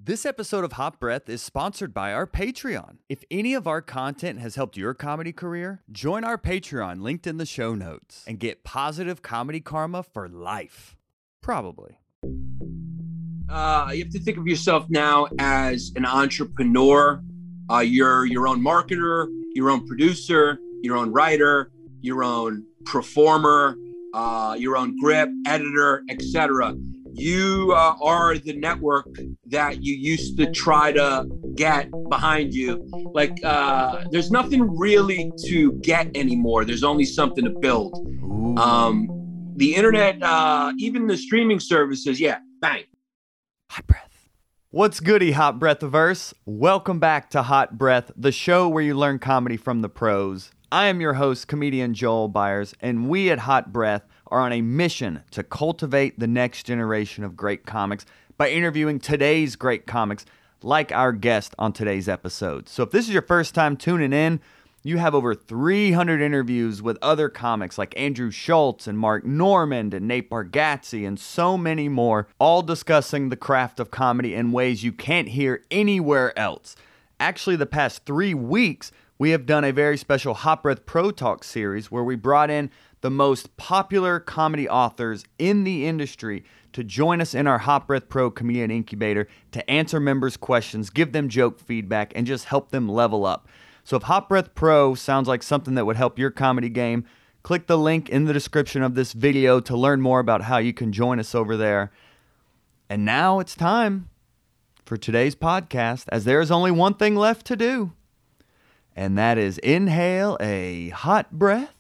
This episode of Hot Breath is sponsored by our Patreon. If any of our content has helped your comedy career, join our Patreon linked in the show notes and get positive comedy karma for life. Probably. You have to think of yourself now as an entrepreneur. You're your own marketer, your own producer, your own writer, your own performer, your own grip, editor, etc. You are the network that you used to try to get behind you. Like, there's nothing really to get anymore. There's only something to build. The internet, even the streaming services, bang. Hot Breath. What's goody, Hot Breathiverse? Welcome back to Hot Breath, the show where you learn comedy from the pros. I am your host, comedian Joel Byers, and we at Hot Breath are on a mission to cultivate the next generation of great comics by interviewing today's great comics like our guest on today's episode. So if this is your first time tuning in, you have over 300 interviews with other comics like Andrew Schultz and Mark Normand and Nate Bargatze and so many more, all discussing the craft of comedy in ways you can't hear anywhere else. Actually, the past 3 weeks, we have done a very special Hot Breath Pro Talk series where we brought in the most popular comedy authors in the industry to join us in our Hot Breath Pro Comedian Incubator to answer members' questions, give them joke feedback, and just help them level up. So if Hot Breath Pro sounds like something that would help your comedy game, click the link in the description of this video to learn more about how you can join us over there. And now it's time for today's podcast, as there is only one thing left to do, and that is inhale a hot breath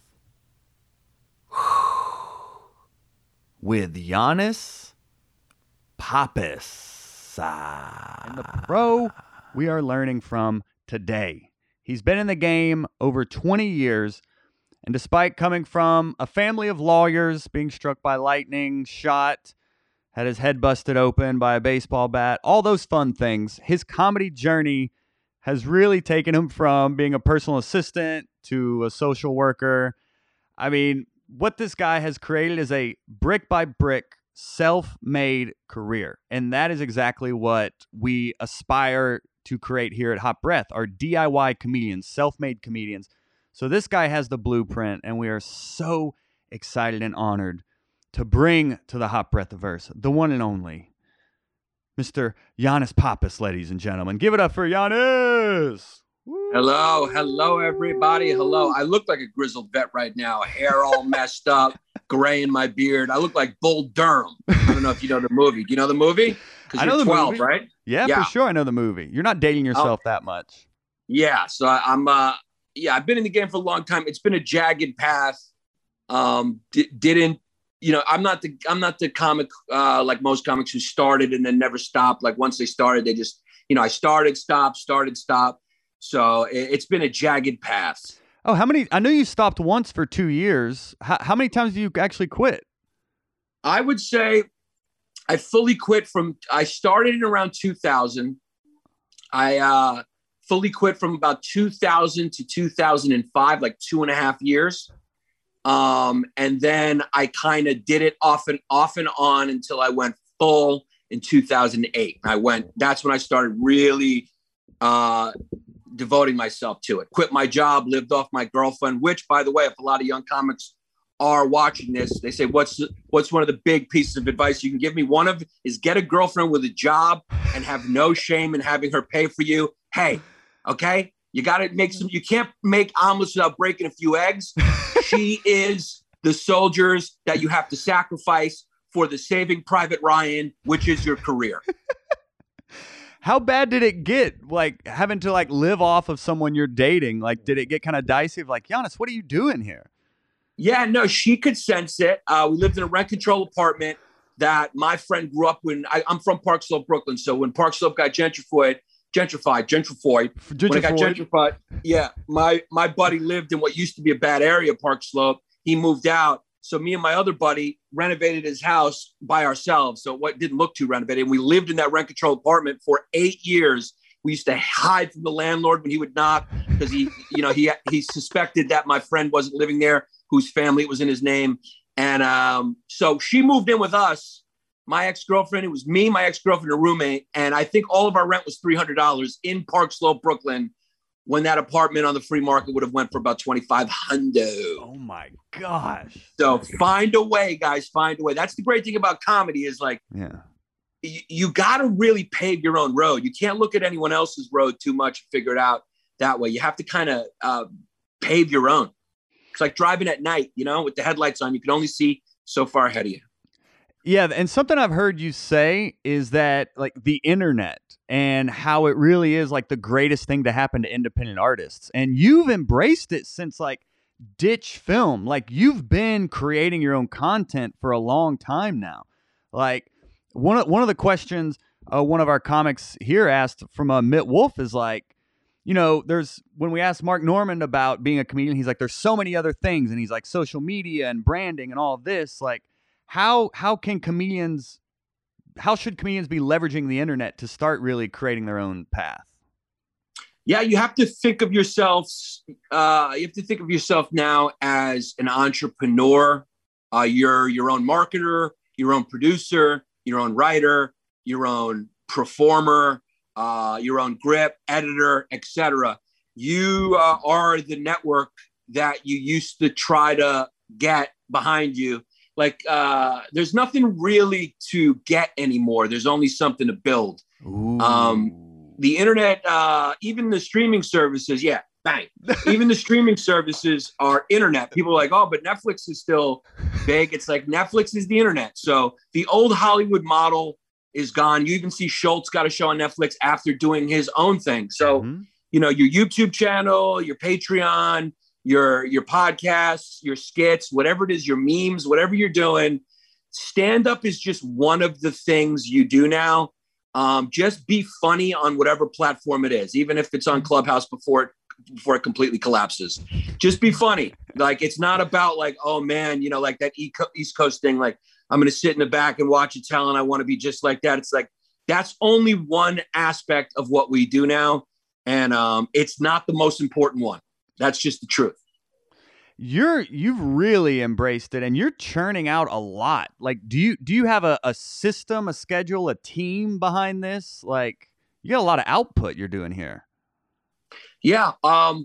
with Giannis Pappas. And the pro we are learning from today. He's been in the game over 20 years, and despite coming from a family of lawyers, being struck by lightning, shot, had his head busted open by a baseball bat, all those fun things, his comedy journey has really taken him from being a personal assistant to a social worker. I mean, what this guy has created is a brick-by-brick, self-made career. And that is exactly what we aspire to create here at Hot Breath, our DIY comedians, self-made comedians. So this guy has the blueprint, and we are so excited and honored to bring to the Hot Breathiverse the one and only Mr. Giannis Pappas, ladies and gentlemen. Give it up for Giannis! Woo. Hello, everybody. Hello. I look like a grizzled vet right now. Hair all messed up, gray in my beard. I look like Bull Durham. I don't know if you know the movie. Do you know the movie? Because you're 12, right? Yeah, for sure. I know the movie. You're not dating yourself that much. Yeah. So I've been in the game for a long time. It's been a jagged path. I'm not the comic like most comics who started and then never stopped. Like once they started, they just, I started, stop. So it's been a jagged path. Oh, I know you stopped once for 2 years. How many times have you actually quit? I would say I fully quit I started in around 2000. I fully quit from about 2000 to 2005, like 2.5 years. And then I kind of did it off and on until I went full in 2008. That's when I started really devoting myself to it. Quit my job, lived off my girlfriend, which, by the way, if a lot of young comics are watching this, they say, what's one of the big pieces of advice you can give me? One of is get a girlfriend with a job and have no shame in having her pay for you. Hey, okay? You got to you can't make omelets without breaking a few eggs. She is the soldiers that you have to sacrifice for the Saving Private Ryan, which is your career. How bad did it get? Like having to live off of someone you're dating? Like, did it get kind of dicey of like, Giannis, what are you doing here? Yeah, no, she could sense it. We lived in a rent control apartment that my friend grew up in. I'm from Park Slope, Brooklyn. So when Park Slope got gentrified. When it got gentrified, yeah, my buddy lived in what used to be a bad area, Park Slope. He moved out. So me and my other buddy renovated his house by ourselves. So what didn't look too renovated. And we lived in that rent control apartment for 8 years. We used to hide from the landlord when he would knock because he suspected that my friend wasn't living there, whose family was in his name. And so she moved in with us my ex-girlfriend. It was me, my ex-girlfriend, a roommate. And I think all of our rent was $300 in Park Slope, Brooklyn, when that apartment on the free market would have went for about $2,500. Oh my gosh. So find a way, guys, find a way. That's the great thing about comedy is like, Yeah. you got to really pave your own road. You can't look at anyone else's road too much and figure it out that way. You have to kind of pave your own. It's like driving at night, with the headlights on. You can only see so far ahead of you. Yeah, and something I've heard you say is that like the internet and how it really is like the greatest thing to happen to independent artists. And you've embraced it since like Ditch Film. Like you've been creating your own content for a long time now. Like one of the questions one of our comics here asked from Mitt Wolf is like, there's when we asked Mark Normand about being a comedian, he's like, there's so many other things, and he's like social media and branding and all of this. Like, how should comedians be leveraging the internet to start really creating their own path? Yeah, you have to think of yourselves. You have to think of yourself now as an entrepreneur. You're your own marketer, your own producer, your own writer, your own performer, your own grip, editor, etc. You are the network that you used to try to get behind you. Like there's nothing really to get anymore. There's only something to build. The internet, even the streaming services, yeah, bang. Even the streaming services are internet. People are like, oh, but Netflix is still big. It's like Netflix is the internet. So the old Hollywood model is gone. You even see Schultz got a show on Netflix after doing his own thing. So, your YouTube channel, your Patreon, your podcasts, your skits, whatever it is, your memes, whatever you're doing, stand-up is just one of the things you do now. Just be funny on whatever platform it is, even if it's on Clubhouse before it completely collapses. Just be funny. Like, it's not about like, oh man, like that East Coast thing, like I'm going to sit in the back and watch a talent. I want to be just like that. It's like, that's only one aspect of what we do now. And it's not the most important one. That's just the truth. You've really embraced it, and you're churning out a lot. Like, do you have a system, a schedule, a team behind this? Like, you got a lot of output you're doing here. Yeah. I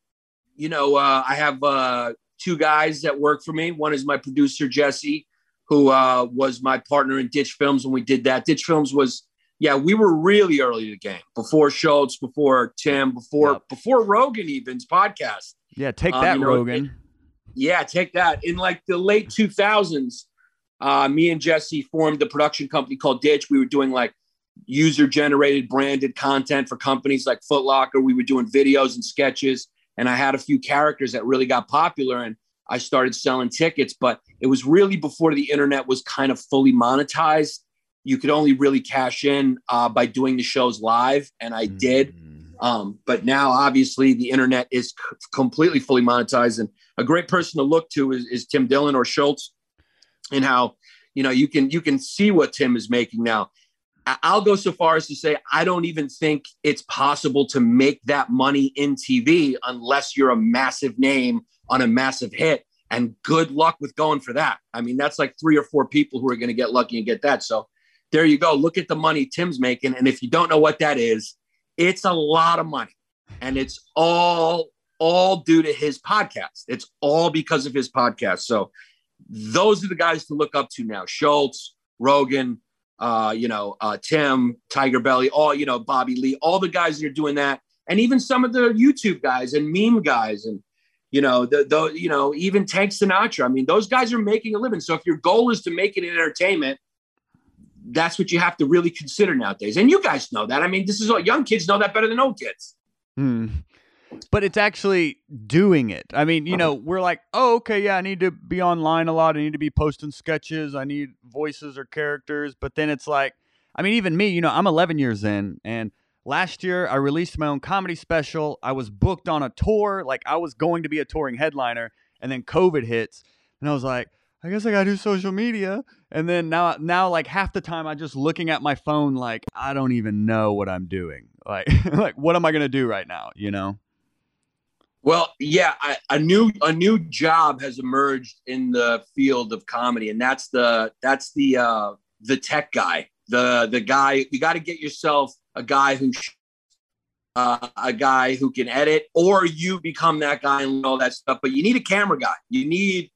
have two guys that work for me. One is my producer, Jesse, who was my partner in Ditch Films when we did that. Ditch Films was, we were really early to the game. Before Schultz, before Tim, before Rogan even's podcast. Yeah, take that, Rogan. Take that. In like the late 2000s, me and Jesse formed a production company called Ditch. We were doing like user-generated branded content for companies like Foot Locker. We were doing videos and sketches, and I had a few characters that really got popular, and I started selling tickets. But it was really before the internet was kind of fully monetized. You could only really cash in by doing the shows live, and I did. But now, obviously, the internet is completely fully monetized, and a great person to look to is Tim Dillon or Schultz, and how you can see what Tim is making now. I'll go so far as to say I don't even think it's possible to make that money in TV unless you're a massive name on a massive hit. And good luck with going for that. I mean, that's like 3 or 4 people who are going to get lucky and get that. So there you go. Look at the money Tim's making, and if you don't know what that is, it's a lot of money, and it's all due to his podcast. It's all because of his podcast. So those are the guys to look up to now: Schultz, Rogan, Tim, Tiger Belly, all, Bobby Lee, all the guys that are doing that. And even some of the YouTube guys and meme guys and, even Tank Sinatra. I mean, those guys are making a living. So if your goal is to make it in entertainment, that's what you have to really consider nowadays. And you guys know that. I mean, this is all young kids know that better than old kids. But it's actually doing it. I mean, we're like, oh, okay, yeah, I need to be online a lot. I need to be posting sketches. I need voices or characters. But then it's like, I mean, even me, I'm 11 years in. And last year I released my own comedy special. I was booked on a tour. Like I was going to be a touring headliner. And then COVID hits. And I was like, I guess I got to do social media. And then now like half the time I'm just looking at my phone like, I don't even know what I'm doing. Like, what am I going to do right now, Well, yeah, a new job has emerged in the field of comedy, and that's the the tech guy, the guy. You got to get yourself a guy who can edit, or you become that guy and all that stuff. But you need a camera guy. You need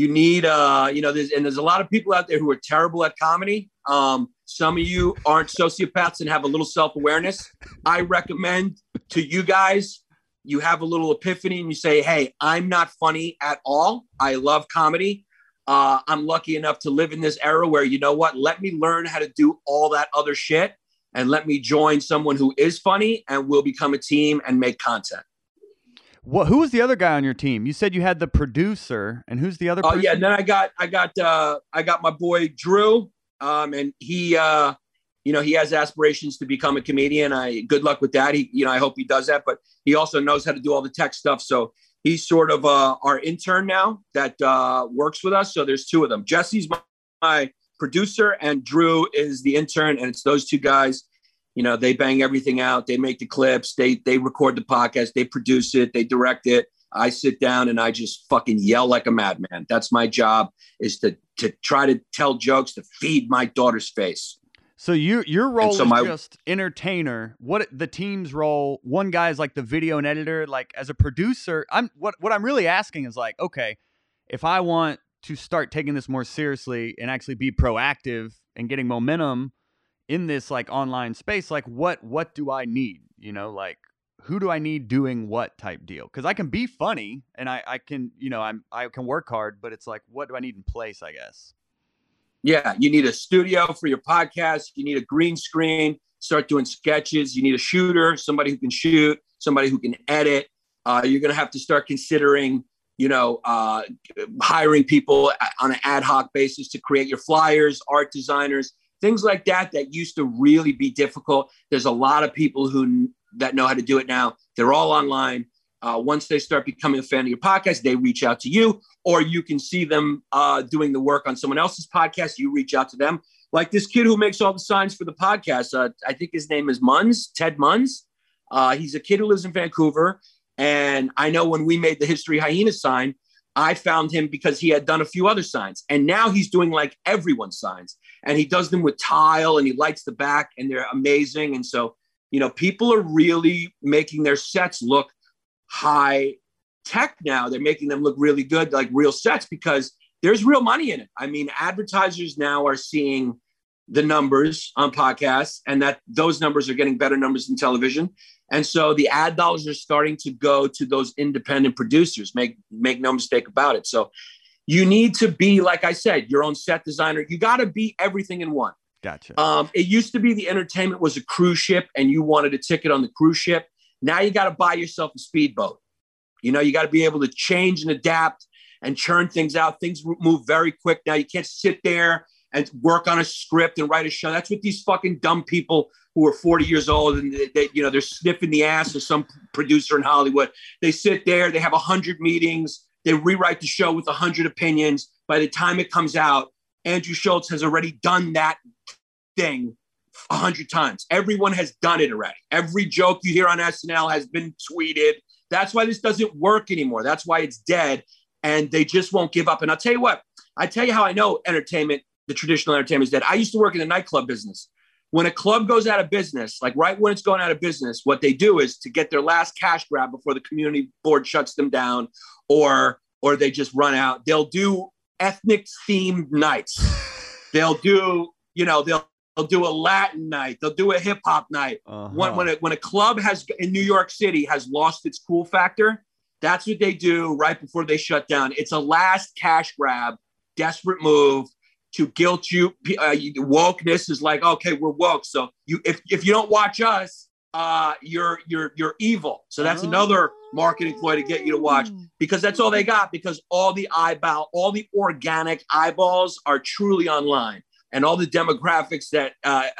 there's a lot of people out there who are terrible at comedy. Some of you aren't sociopaths and have a little self-awareness. I recommend to you guys, you have a little epiphany and you say, hey, I'm not funny at all. I love comedy. I'm lucky enough to live in this era where, you know what, let me learn how to do all that other shit and let me join someone who is funny and we'll become a team and make content. Who was the other guy on your team? You said you had the producer, and who's the other person? Oh yeah, and then I got my boy Drew, and he has aspirations to become a comedian. Good luck with that. I hope he does that, but he also knows how to do all the tech stuff. So he's sort of our intern now that works with us. So there's two of them. Jesse's my producer, and Drew is the intern, and it's those two guys. They bang everything out. They make the clips. They record the podcast. They produce it. They direct it. I sit down and I just fucking yell like a madman. That's my job, is to try to tell jokes, to feed my daughter's face. So your role is just entertainer. What the team's role? One guy is like the video and editor. Like as a producer, what I'm really asking is like, okay, if I want to start taking this more seriously and actually be proactive and getting momentum in this like online space, like what do I need? Like who do I need doing what type deal? Because I can be funny and I can, I can work hard, but it's like, what do I need in place, I guess? Yeah, you need a studio for your podcast. You need a green screen. Start doing sketches. You need a shooter, somebody who can shoot, somebody who can edit. You're going to have to start considering, hiring people on an ad hoc basis to create your flyers, art designers, things like that used to really be difficult. There's a lot of people that know how to do it now. They're all online. Once they start becoming a fan of your podcast, they reach out to you, or you can see them doing the work on someone else's podcast. You reach out to them. Like this kid who makes all the signs for the podcast. I think his name is Ted Munns. He's a kid who lives in Vancouver. And I know when we made the History Hyena sign, I found him because he had done a few other signs. And now he's doing like everyone's signs. And he does them with tile and he lights the back and they're amazing. And so, people are really making their sets look high tech now. They're making them look really good, like real sets, because there's real money in it. I mean, advertisers now are seeing the numbers on podcasts and that those numbers are getting better numbers than television. And so the ad dollars are starting to go to those independent producers. Make no mistake about it. So you need to be, like I said, your own set designer. You got to be everything in one. Gotcha. It used to be the entertainment was a cruise ship and you wanted a ticket on the cruise ship. Now you got to buy yourself a speedboat. You got to be able to change and adapt and churn things out. Things move very quick now. You can't sit there and work on a script and write a show. That's what these fucking dumb people who are 40 years old and they're sniffing the ass of some producer in Hollywood. They sit there, they have 100 meetings, they rewrite the show with 100 opinions. By the time it comes out, Andrew Schulz has already done that thing 100 times. Everyone has done it already. Every joke you hear on SNL has been tweeted. That's why this doesn't work anymore. That's why it's dead. And they just won't give up. And I'll tell you what, how I know entertainment, the traditional entertainment is dead. I used to work in the nightclub business. When a club goes out of business, like right when it's going out of business, what they do is to get their last cash grab before the community board shuts them down or they just run out. They'll do ethnic themed nights. They'll do, they'll do a Latin night. They'll do a hip hop night. Uh-huh. When a club in New York City has lost its cool factor, that's what they do right before they shut down. It's a last cash grab, desperate move to guilt you. Wokeness is like, okay, we're woke. So if you don't watch us, you're evil. So that's another marketing ploy to get you to watch, because that's all they got, because all the organic eyeballs are truly online. And all the demographics that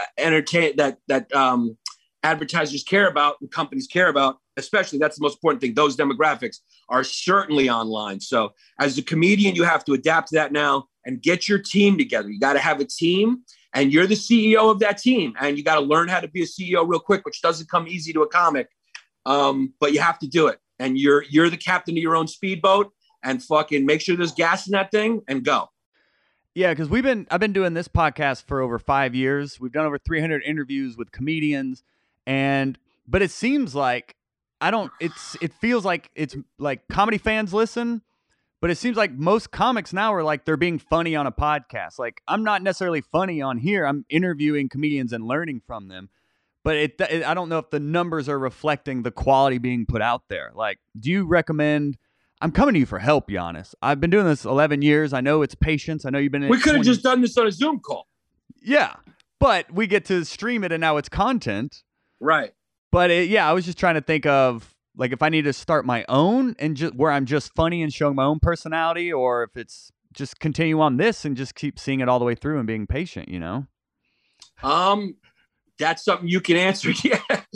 advertisers care about and companies care about, especially, that's the most important thing. Those demographics are certainly online. So as a comedian, you have to adapt to that now and get your team together. You got to have a team, and you're the CEO of that team. And you got to learn how to be a CEO real quick, which doesn't come easy to a comic. But you have to do it. And you're the captain of your own speedboat, and fucking make sure there's gas in that thing and go. Yeah, because I've been doing this podcast for over 5 years. We've done over 300 interviews with comedians, but it seems like it feels like it's like comedy fans listen, but it seems like most comics now are like they're being funny on a podcast. Like I'm not necessarily funny on here. I'm interviewing comedians and learning from them. But I don't know if the numbers are reflecting the quality being put out there. Like, do you recommend? I'm coming to you for help, Giannis. I've been doing this 11 years. I know it's patience. I know you've been. We could have just done this on a Zoom call. Yeah, but we get to stream it, and now it's content. Right. But I was just trying to think of like if I need to start my own and just where I'm just funny and showing my own personality, or if it's just continue on this and just keep seeing it all the way through and being patient. You know. That's something you can answer. Yeah.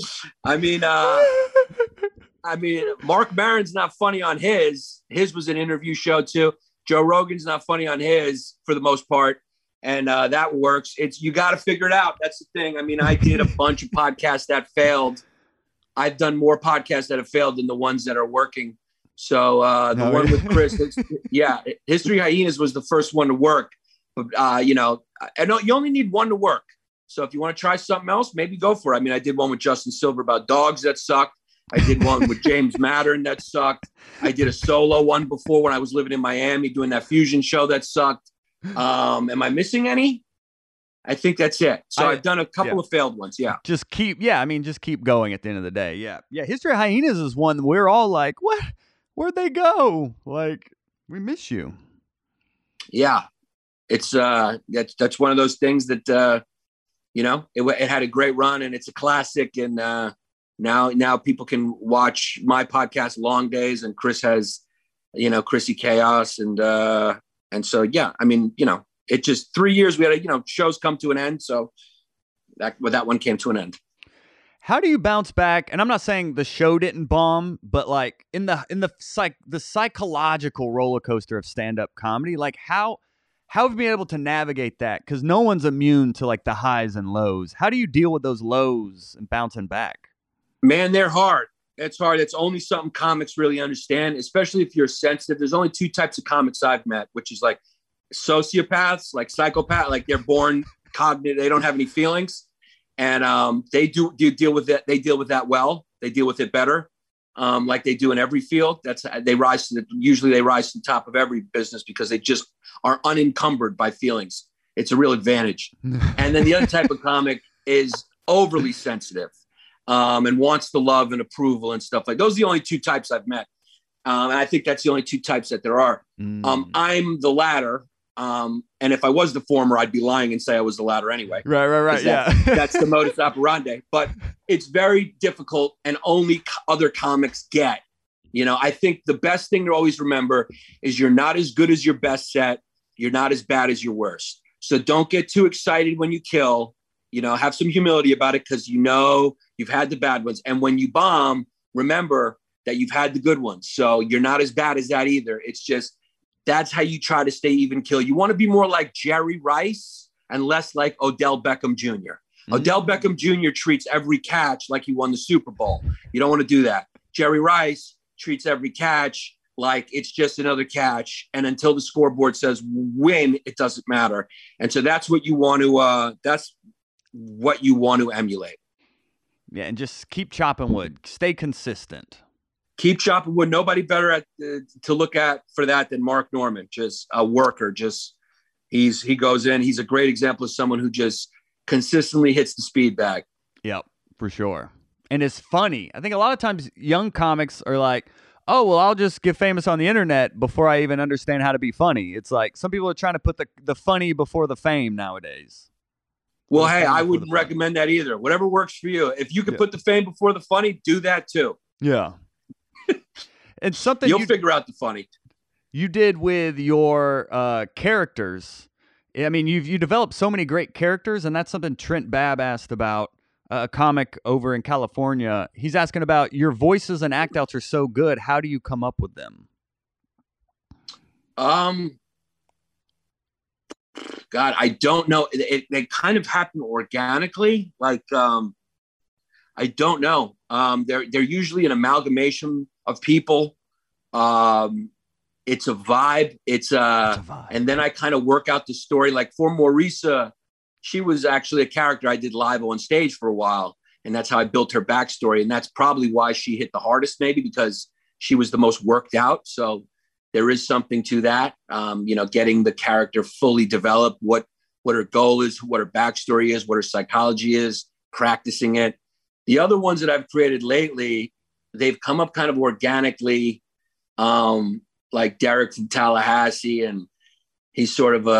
I mean, Mark Maron's not funny on his. His was an interview show too. Joe Rogan's not funny on his for the most part. And that works. You got to figure it out. That's the thing. I mean, I did a bunch of podcasts that failed. I've done more podcasts that have failed than the ones that are working. So one with Chris, History Hyenas was the first one to work. But, I know you only need one to work. So if you want to try something else, maybe go for it. I mean, I did one with Justin Silver about dogs that sucked. I did one with James Mattern that sucked. I did a solo one before when I was living in Miami doing that fusion show that sucked. Am I missing any? I think that's it. So I've done a couple of failed ones. Yeah. Just keep going at the end of the day. Yeah. Yeah. History of Hyenas is one we're all like, what? Where'd they go? Like, we miss you. Yeah. It's that's one of those things that it had a great run and it's a classic. And now people can watch my podcast, Long Days, and Chris has, Chrissy Chaos. And so, yeah, I mean, it just 3 years we had, shows come to an end. So that one came to an end. How do you bounce back? And I'm not saying the show didn't bomb, but like in the psychological roller coaster of stand-up comedy, like how have you been able to navigate that? Because no one's immune to like the highs and lows. How do you deal with those lows and bouncing back? Man, they're hard. It's hard. It's only something comics really understand, especially if you're sensitive. There's only two types of comics I've met, which is like sociopaths, like psychopaths, like they're born cognitive. They don't have any feelings. And they do deal with it. They deal with that well. They deal with it better, like they do in every field. Usually they rise to the top of every business because they just are unencumbered by feelings. It's a real advantage. And then the other type of comic is overly sensitive. And wants the love and approval and stuff like those are the only two types I've met. And I think that's the only two types that there are. I'm the latter. And if I was the former, I'd be lying and say I was the latter anyway. Right. Yeah. That's the modus operandi, but it's very difficult and only other comics get, I think the best thing to always remember is you're not as good as your best set. You're not as bad as your worst. So don't get too excited when you kill, have some humility about it. Cause you've had the bad ones. And when you bomb, remember that you've had the good ones. So you're not as bad as that either. It's just, that's how you try to stay even kill. You want to be more like Jerry Rice and less like Odell Beckham Jr. Mm-hmm. Odell Beckham Jr. treats every catch like he won the Super Bowl. You don't want to do that. Jerry Rice treats every catch like it's just another catch. And until the scoreboard says win, it doesn't matter. And so that's what you want to emulate. Yeah, and just keep chopping wood. Stay consistent. Keep chopping wood. Nobody better to look at for that than Mark Norman. Just a worker. He goes in. He's a great example of someone who just consistently hits the speed bag. Yep, for sure. And it's funny. I think a lot of times young comics are like, oh, well, I'll just get famous on the internet before I even understand how to be funny. It's like some people are trying to put the funny before the fame nowadays. Well, hey, I wouldn't recommend that either. Whatever works for you. If you can put the fame before the funny, do that too. Yeah. And something you'll figure out the funny. You did with your characters. I mean, you developed so many great characters, and that's something Trent Babb asked about, a comic over in California. He's asking about your voices and act outs are so good. How do you come up with them? God, I don't know. They kind of happen organically. Like, I don't know. They're usually an amalgamation of people. It's a vibe. It's a vibe. And then I kind of work out the story. Like for Maurissa, she was actually a character I did live on stage for a while. And that's how I built her backstory. And that's probably why she hit the hardest, maybe because she was the most worked out. So there is something to that, getting the character fully developed, what her goal is, what her backstory is, what her psychology is, practicing it. The other ones that I've created lately, they've come up kind of organically, like Derek from Tallahassee, and he's sort of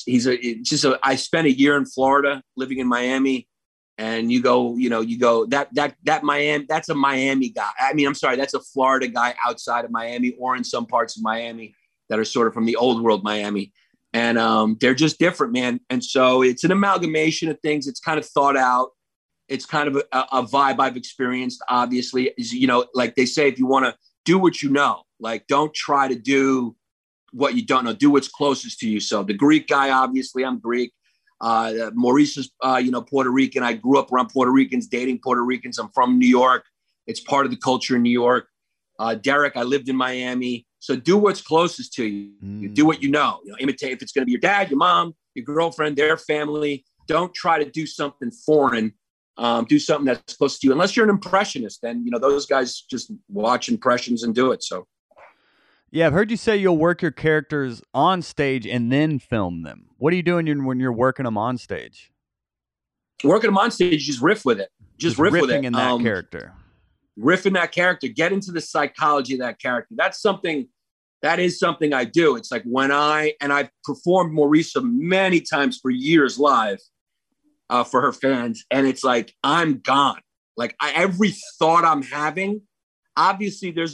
I spent a year in Florida living in Miami, and you go that Miami, that's a Miami guy. I mean, I'm sorry, that's a Florida guy outside of Miami or in some parts of Miami that are sort of from the old world Miami. And they're just different, man. And so it's an amalgamation of things. It's kind of thought out. It's kind of a vibe I've experienced, obviously. Is, like they say, if you want to do what you know, like don't try to do what you don't know. Do what's closest to you. So the Greek guy, obviously, I'm Greek. Maurice is, Puerto Rican. I grew up around Puerto Ricans, dating Puerto Ricans. I'm from New York. It's part of the culture in New York. Derek, I lived in Miami. So do what's closest to you. You do what you know. Imitate if it's going to be your dad, your mom, your girlfriend, their family. Don't try to do something foreign. Do something that's close to you. Unless you're an impressionist, then those guys just watch impressions and do it. So, yeah, I've heard you say you'll work your characters on stage and then film them. What are you doing when you're working them on stage? Working them on stage, just riff with it. Just riff with it. In that character. Riff in that character. Get into the psychology of that character. That is something I do. It's like I've performed Maurissa many times for years live for her fans. And it's like, I'm gone. Like every thought I'm having, obviously the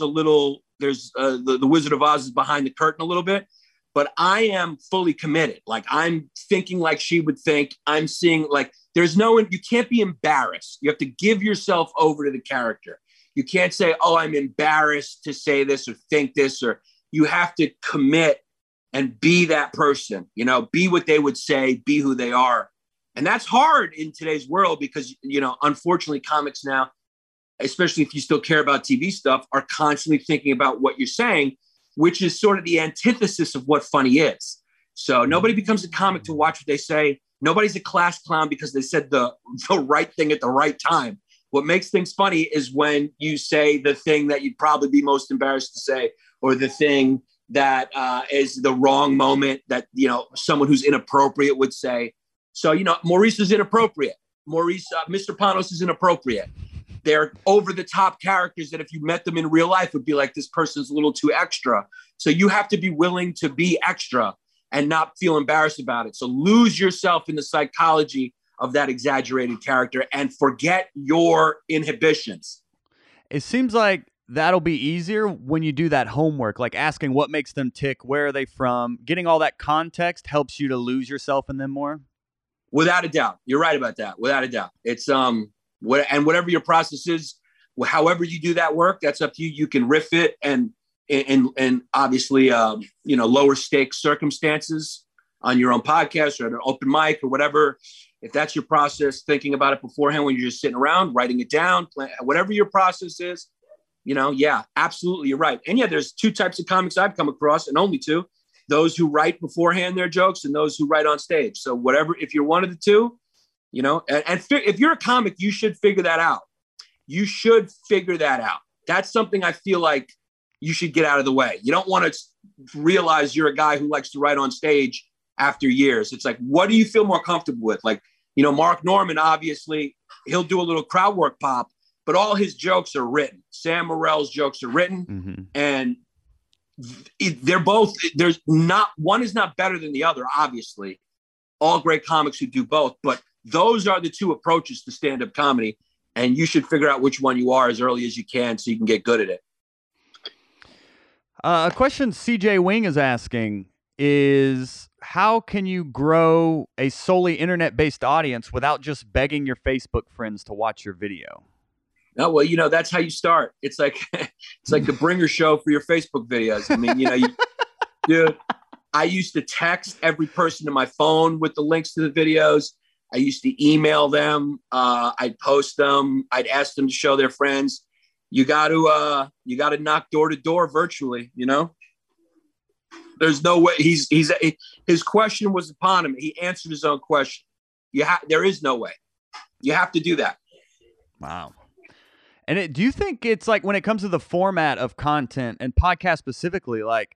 Wizard of Oz is behind the curtain a little bit, but I am fully committed. Like I'm thinking like she would think. I'm seeing like you can't be embarrassed. You have to give yourself over to the character. You can't say, oh, I'm embarrassed to say this or think this, or you have to commit and be that person, be what they would say, be who they are. And that's hard in today's world because, unfortunately comics now, especially if you still care about TV stuff, are constantly thinking about what you're saying, which is sort of the antithesis of what funny is. So nobody becomes a comic to watch what they say. Nobody's a class clown because they said the right thing at the right time. What makes things funny is when you say the thing that you'd probably be most embarrassed to say, or the thing that is the wrong moment that, someone who's inappropriate would say. So, Maurice is inappropriate. Mr. Panos is inappropriate. They're over-the-top characters that if you met them in real life would be like, this person's a little too extra. So you have to be willing to be extra and not feel embarrassed about it. So lose yourself in the psychology of that exaggerated character and forget your inhibitions. It seems like that'll be easier when you do that homework, like asking what makes them tick, where are they from, getting all that context helps you to lose yourself in them more. Without a doubt. You're right about that. Without a doubt. It's, and whatever your process is, however you do that work, that's up to you. You can riff it and obviously, lower stakes circumstances on your own podcast or at an open mic or whatever. If that's your process, thinking about it beforehand when you're just sitting around, writing it down, whatever your process is, yeah, absolutely. You're right. And yeah, there's two types of comics I've come across, and only two: those who write beforehand their jokes and those who write on stage. So whatever, if you're one of the two, if you're a comic, you should figure that out. You should figure that out. That's something I feel like you should get out of the way. You don't want to realize you're a guy who likes to write on stage after years. It's like, what do you feel more comfortable with? Like, Mark Norman, obviously, he'll do a little crowd work pop, but all his jokes are written. Sam Morrill's jokes are written, and they're both, one is not better than the other, obviously. All great comics who do both, but those are the two approaches to stand-up comedy, and you should figure out which one you are as early as you can so you can get good at it. A question CJ Wing is asking is, how can you grow a solely internet-based audience without just begging your Facebook friends to watch your video? No, well, that's how you start. It's like the bringer show for your Facebook videos. I mean, dude, I used to text every person to my phone with the links to the videos. I used to email them. I'd post them. I'd ask them to show their friends. You got to knock door to door virtually, There's no way. His question was upon him. He answered his own question. There is no way. You have to do that. Wow. And do you think it's like when it comes to the format of content and podcast specifically, like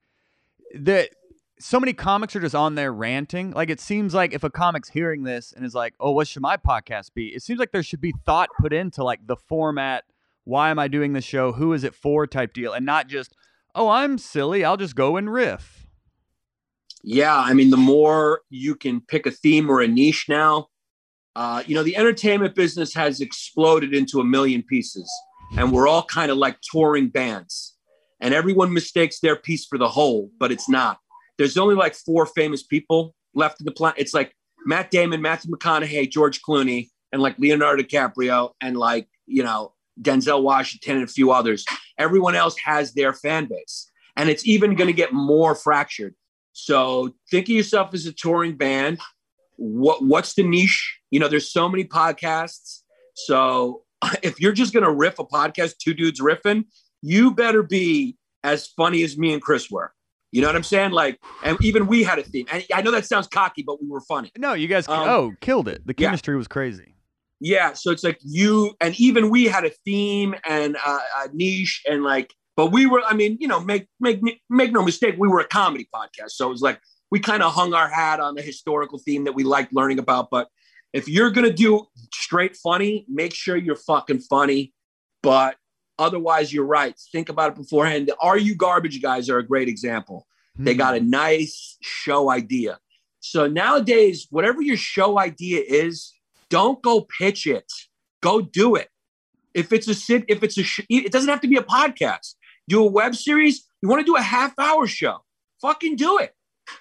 so many comics are just on there ranting. Like it seems like if a comic's hearing this and is like, oh, what should my podcast be? It seems like there should be thought put into like the format. Why am I doing this show? Who is it for type deal? And not just, oh, I'm silly, I'll just go and riff. Yeah. I mean, the more you can pick a theme or a niche now, the entertainment business has exploded into a million pieces, and we're all kind of like touring bands, and everyone mistakes their piece for the whole, but it's not. There's only like 4 famous people left in the planet. It's like Matt Damon, Matthew McConaughey, George Clooney, and like Leonardo DiCaprio, and like, Denzel Washington and a few others. Everyone else has their fan base, and it's even going to get more fractured. So think of yourself as a touring band. What's the niche? There's so many podcasts. So if you're just going to riff a podcast, 2 dudes riffing, you better be as funny as me and Chris were. You know what I'm saying? Like, and even we had a theme. And I know that sounds cocky, but we were funny. No, you guys, killed it. The chemistry was crazy. Yeah. So it's like and even we had a theme and a niche, and like, but we were, make no mistake, we were a comedy podcast. So it was like, we kind of hung our hat on the historical theme that we liked learning about. But if you're going to do straight funny, make sure you're fucking funny. But otherwise, you're right. Think about it beforehand. The Are You Garbage guys are a great example. They got a nice show idea. So nowadays, whatever your show idea is, don't go pitch it. Go do it. It doesn't have to be a podcast. Do a web series. You want to do a half-hour show? Fucking do it.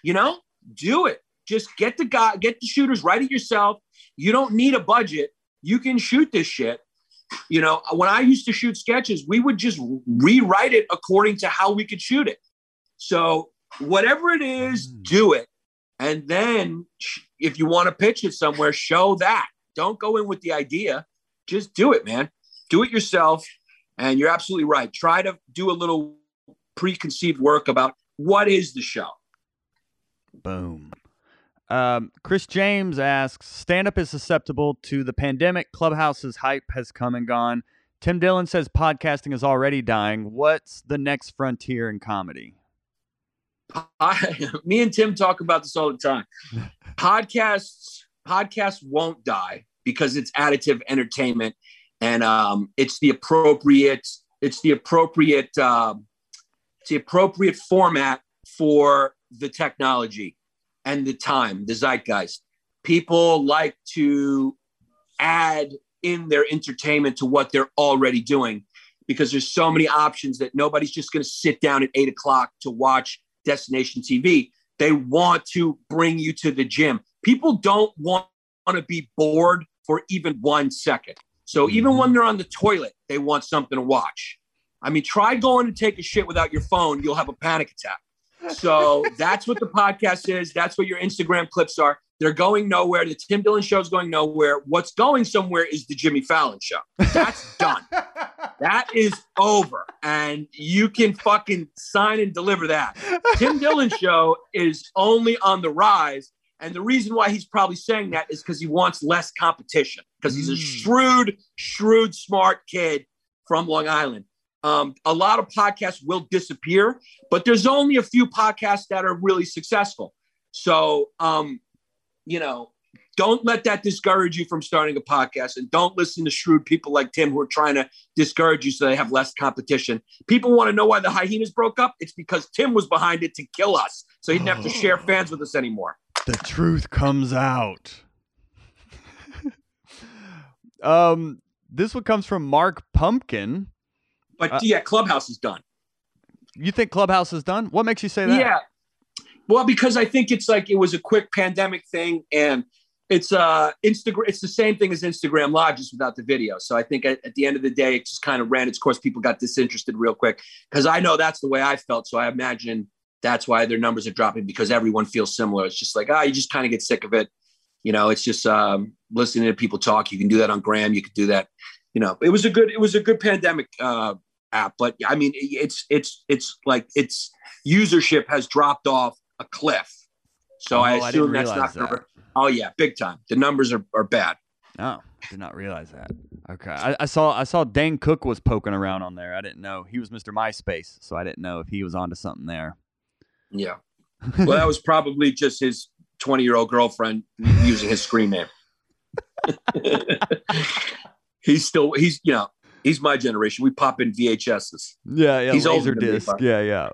Do it. Just get the shooters, write it yourself. You don't need a budget. You can shoot this shit. When I used to shoot sketches, we would just rewrite it according to how we could shoot it. So whatever it is, do it. And then if you want to pitch it somewhere, show that. Don't go in with the idea. Just do it, man. Do it yourself. And you're absolutely right. Try to do a little preconceived work about what is the show. Boom. Chris James asks, stand-up is susceptible to the pandemic. Clubhouse's hype has come and gone. Tim Dillon says podcasting is already dying. What's the next frontier in comedy? Me and Tim talk about this all the time. Podcasts won't die because it's additive entertainment, and it's the appropriate format for the technology and the time, the zeitgeist. People like to add in their entertainment to what they're already doing because there's so many options that nobody's just going to sit down at 8:00 to watch destination TV. They want to bring you to the gym. People don't want to be bored for even 1 second. So even when they're on the toilet, they want something to watch. I mean, try going to take a shit without your phone. You'll have a panic attack. So that's what the podcast is. That's what your Instagram clips are. They're going nowhere. The Tim Dillon show is going nowhere. What's going somewhere is the Jimmy Fallon show. That's done. That is over. And you can fucking sign and deliver that. Tim Dillon show is only on the rise. And the reason why he's probably saying that is because he wants less competition. Because he's a shrewd, smart kid from Long Island. A lot of podcasts will disappear, but there's only a few podcasts that are really successful. So, don't let that discourage you from starting a podcast, and don't listen to shrewd people like Tim who are trying to discourage you so they have less competition. People want to know why the Hyenas broke up. It's because Tim was behind it to kill us. So he didn't have to share fans with us anymore. The truth comes out. This one comes from Mark Pumpkin. But Clubhouse is done. You think Clubhouse is done? What makes you say that? Yeah. Well, because I think it's like it was a quick pandemic thing, and it's Instagram. It's the same thing as Instagram Live, just without the video. So I think at the end of the day, it just kind of ran its course. People got disinterested real quick because I know that's the way I felt. So I imagine that's why their numbers are dropping, because everyone feels similar. It's just like, you just kind of get sick of it. It's just listening to people talk. You can do that on Graham. You could do that. It was a good pandemic app. But I mean, it's like its usership has dropped off a cliff. So I assume that's not going to. Oh yeah, big time. The numbers are bad. Oh, did not realize that. Okay, I saw Dane Cook was poking around on there. I didn't know he was Mr. MySpace, so I didn't know if he was onto something there. Yeah, well, that was probably just his 20-year-old girlfriend using his screen name. He's my generation. We pop in VHSs. Yeah. He's laser disc. Yeah.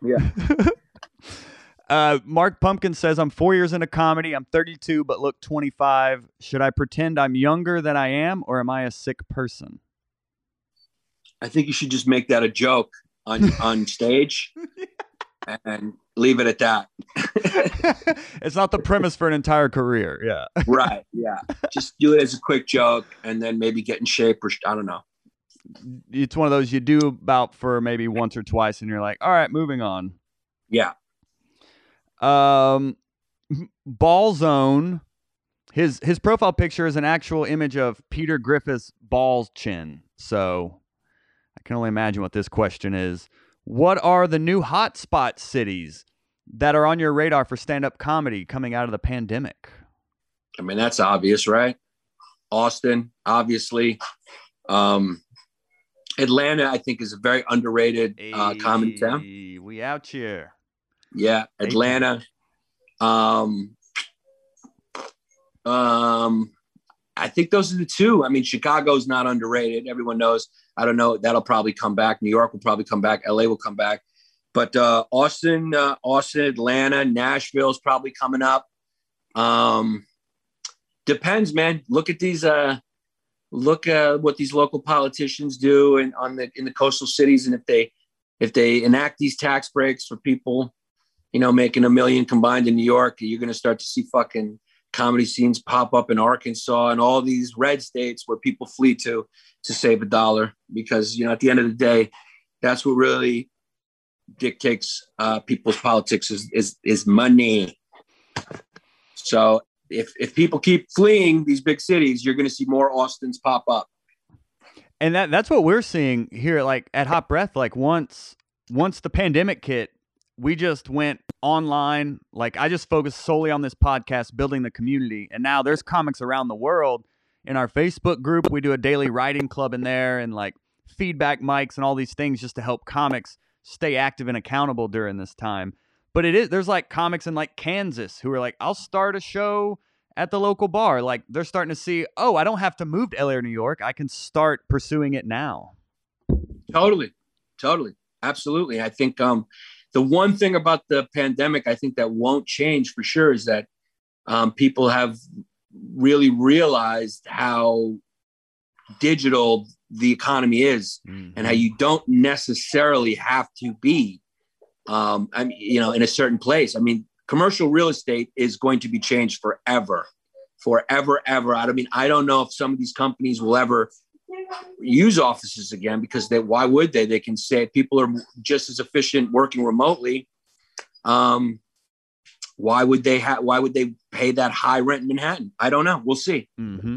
Mark Pumpkin says, I'm 4 years into comedy. I'm 32, but look 25. Should I pretend I'm younger than I am, or am I a sick person? I think you should just make that a joke on stage and leave it at that. It's not the premise for an entire career. Yeah. Right. Yeah. Just do it as a quick joke and then maybe get in shape, or I don't know. It's one of those you do about for maybe once or twice and you're like, all right, moving on. Yeah. Ball Zone. His profile picture is an actual image of Peter Griffith's balls chin. So I can only imagine what this question is. What are the new hotspot cities that are on your radar for stand-up comedy coming out of the pandemic? I mean, that's obvious, right? Austin, obviously. Atlanta, I think, is a very underrated comedy town. We out here. Yeah, Atlanta. I think those are the two. I mean, Chicago's not underrated. Everyone knows. I don't know. That'll probably come back. New York will probably come back. LA will come back. But Austin, Atlanta, Nashville's probably coming up. Depends, man. Look at these. Look at what these local politicians do in the coastal cities, and if they enact these tax breaks for people, making $1 million combined in New York, you're going to start to see fucking comedy scenes pop up in Arkansas and all these red states where people flee to save $1, because at the end of the day, that's what really dictates people's politics is money. So if people keep fleeing these big cities, you're going to see more Austins pop up. And that's what we're seeing here, like at Hot Breath. Like once the pandemic hit, we just went online. Like I just focused solely on this podcast, building the community. And now there's comics around the world in our Facebook group. We do a daily writing club in there, and like feedback mics and all these things just to help comics stay active and accountable during this time. But there's like comics in like Kansas who are like, I'll start a show at the local bar. Like they're starting to see, oh, I don't have to move to LA or New York. I can start pursuing it now. Totally. Absolutely. I think the one thing about the pandemic, I think that won't change for sure, is that people have really realized how digital the economy is, and how you don't necessarily have to be in a certain place. I mean, commercial real estate is going to be changed forever. I don't know if some of these companies will ever use offices again, because why would they? They can say people are just as efficient working remotely. Why would they pay that high rent in Manhattan? I don't know. We'll see. Mm-hmm.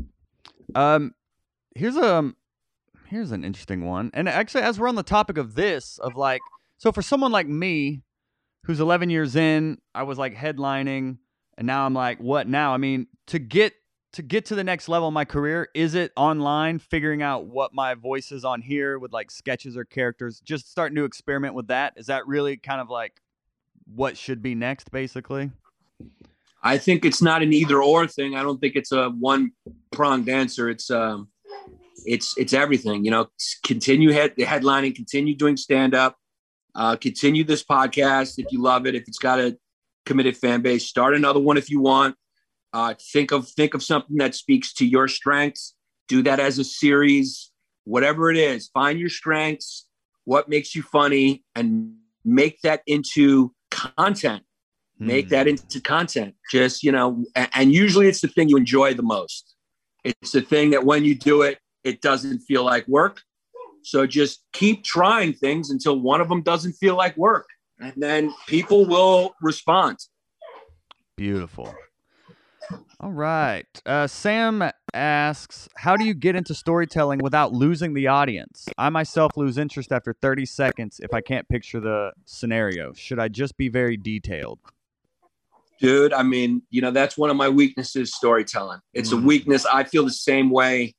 Here's an interesting one. And actually, as we're on the topic of this, of like, so for someone like me, who's 11 years in, I was like headlining, and now I'm like, what now? I mean, to get to the next level of my career, is it online, figuring out what my voice is on here with like sketches or characters, just starting to experiment with that? Is that really kind of like what should be next, basically? I think it's not an either or thing. I don't think it's a one pronged answer. It's everything, continue headlining, continue doing stand up, continue this podcast. If you love it, if it's got a committed fan base, start another one if you want. Think of something that speaks to your strengths. Do that as a series, whatever it is. Find your strengths, what makes you funny, and make that into content. Make that into content. Just, and usually it's the thing you enjoy the most. It's the thing that when you do it, it doesn't feel like work. So just keep trying things until one of them doesn't feel like work, and then people will respond. Beautiful. All right. Sam asks, how do you get into storytelling without losing the audience? I myself lose interest after 30 seconds if I can't picture the scenario. Should I just be very detailed? Dude, I mean, that's one of my weaknesses, storytelling. It's a weakness. I feel the same way.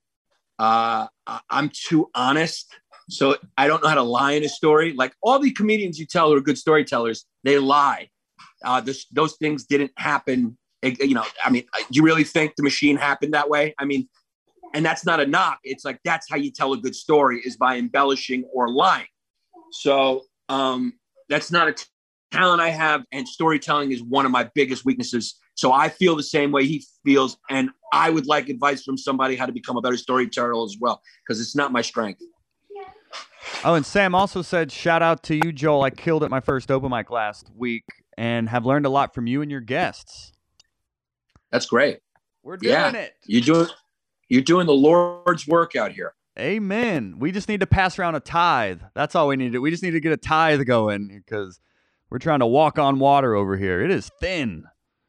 I'm too honest. So I don't know how to lie in a story. Like all the comedians you tell who are good storytellers, they lie. Those things didn't happen. I mean, do you really think the machine happened that way? I mean, and that's not a knock. It's like, that's how you tell a good story, is by embellishing or lying. So that's not a talent I have. And storytelling is one of my biggest weaknesses. So I feel the same way he feels. And I would like advice from somebody how to become a better storyteller as well, because it's not my strength. Oh, and Sam also said, shout out to you, Joel. I killed at my first open mic last week and have learned a lot from you and your guests. That's great. We're doing it. You're doing the Lord's work out here. Amen. We just need to pass around a tithe. That's all we need to do. We just need to get a tithe going because we're trying to walk on water over here. It is thin.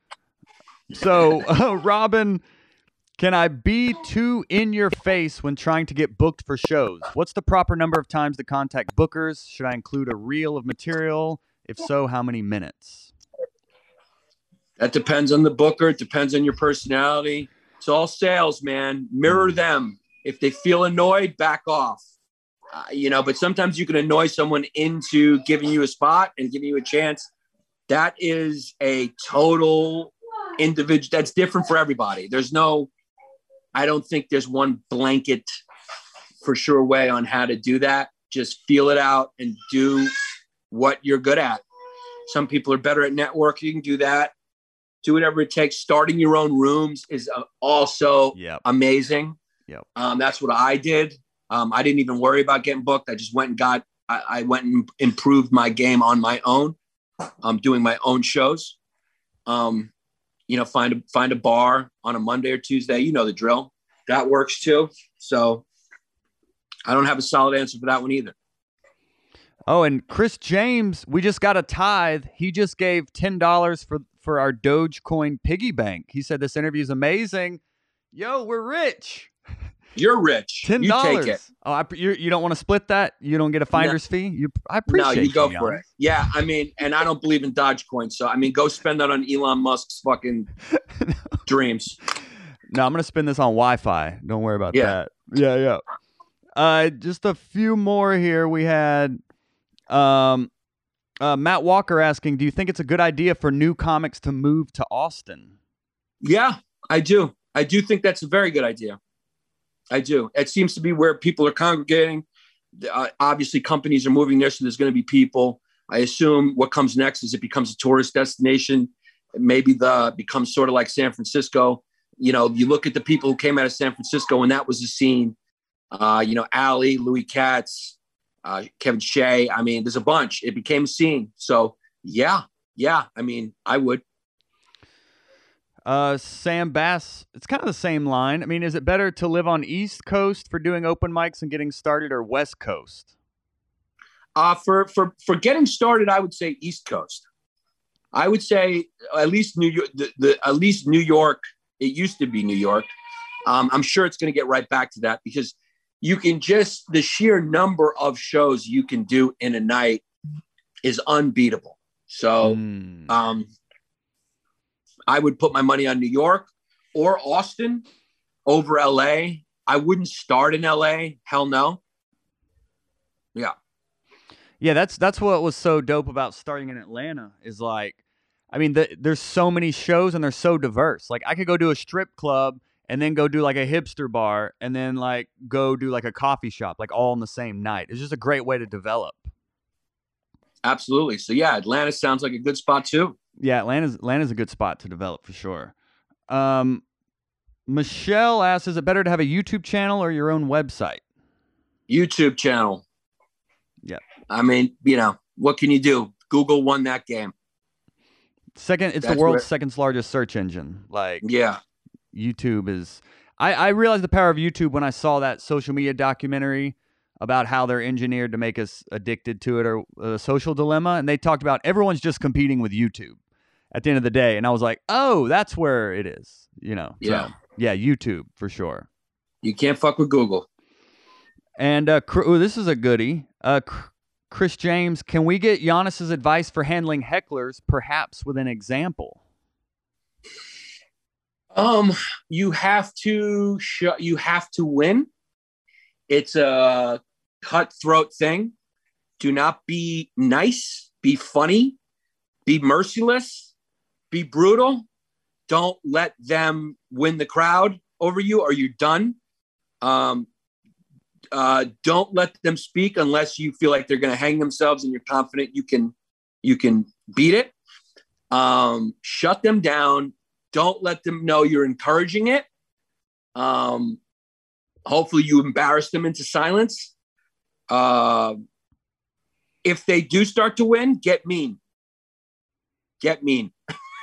So, Robin, can I be too in your face when trying to get booked for shows? What's the proper number of times to contact bookers? Should I include a reel of material? If so, how many minutes? That depends on the booker. It depends on your personality. It's all sales, man. Mirror them. If they feel annoyed, back off. But sometimes you can annoy someone into giving you a spot and giving you a chance. That is a total individual. That's different for everybody. I don't think there's one blanket for sure way on how to do that. Just feel it out and do what you're good at. Some people are better at networking. Do that. Do whatever it takes. Starting your own rooms is also amazing. Yep. That's what I did. I didn't even worry about getting booked. I just went and I went and improved my game on my own. Doing my own shows. Find a bar on a Monday or Tuesday. You know the drill. That works too. So I don't have a solid answer for that one either. Oh, and Chris James, we just got a tithe. He just gave $10 for our Dogecoin piggy bank. He said this interview is amazing. Yo, we're rich. You're rich. $10. You take it. Oh, you don't want to split that? You don't get a finder's fee? I appreciate it. No, you go for it. Yeah, I mean, and I don't believe in Dogecoin. So, I mean, go spend that on Elon Musk's fucking dreams. No, I'm going to spend this on Wi-Fi. Don't worry about that. Yeah. Just a few more here. We had Matt Walker asking, do you think it's a good idea for new comics to move to Austin? Yeah, I do. I do think that's a very good idea. I do. It seems to be where people are congregating. Obviously, companies are moving there, so there's going to be people. I assume what comes next is it becomes a tourist destination. Maybe becomes sort of like San Francisco. You look at the people who came out of San Francisco, and that was the scene. Ali, Louis Katz, Kevin Shea. I mean, there's a bunch. It became a scene. So, yeah. I mean, I would. Sam Bass, it's kind of the same line. I mean, is it better to live on East Coast for doing open mics and getting started, or West Coast? For getting started, I would say East Coast. I would say at least New York. At least New York. It used to be New York. I'm sure it's going to get right back to that, because you can the sheer number of shows you can do in a night is unbeatable. So, I would put my money on New York or Austin over LA. I wouldn't start in LA. Hell no. Yeah. Yeah, that's what was so dope about starting in Atlanta is like, I mean, there's so many shows and they're so diverse. Like I could go do a strip club and then go do like a hipster bar and then like go do like a coffee shop, like all in the same night. It's just a great way to develop. Absolutely. So yeah, Atlanta sounds like a good spot too. Yeah, Atlanta's a good spot to develop for sure. Michelle asks, is it better to have a YouTube channel or your own website? YouTube channel. Yeah. I mean, what can you do? Google won that game. It's the world's second largest search engine. Like, yeah. YouTube is... I realized the power of YouTube when I saw that social media documentary about how they're engineered to make us addicted to it, or Social Dilemma. And they talked about everyone's just competing with YouTube. at the end of the day. And I was like, oh, that's where it is, you know? Yeah. So, yeah, YouTube for sure. You can't fuck with Google. And this is a goodie. Chris James, can we get Giannis's advice for handling hecklers, perhaps with an example? You have to win. It's a cutthroat thing. Do not be nice. Be funny. Be merciless. Be brutal. Don't let them win the crowd over you, or you're done. Don't let them speak unless you feel like they're going to hang themselves and you're confident you can beat it. Shut them down. Don't let them know you're encouraging it. Hopefully you embarrass them into silence. If they do start to win, get mean. Get mean.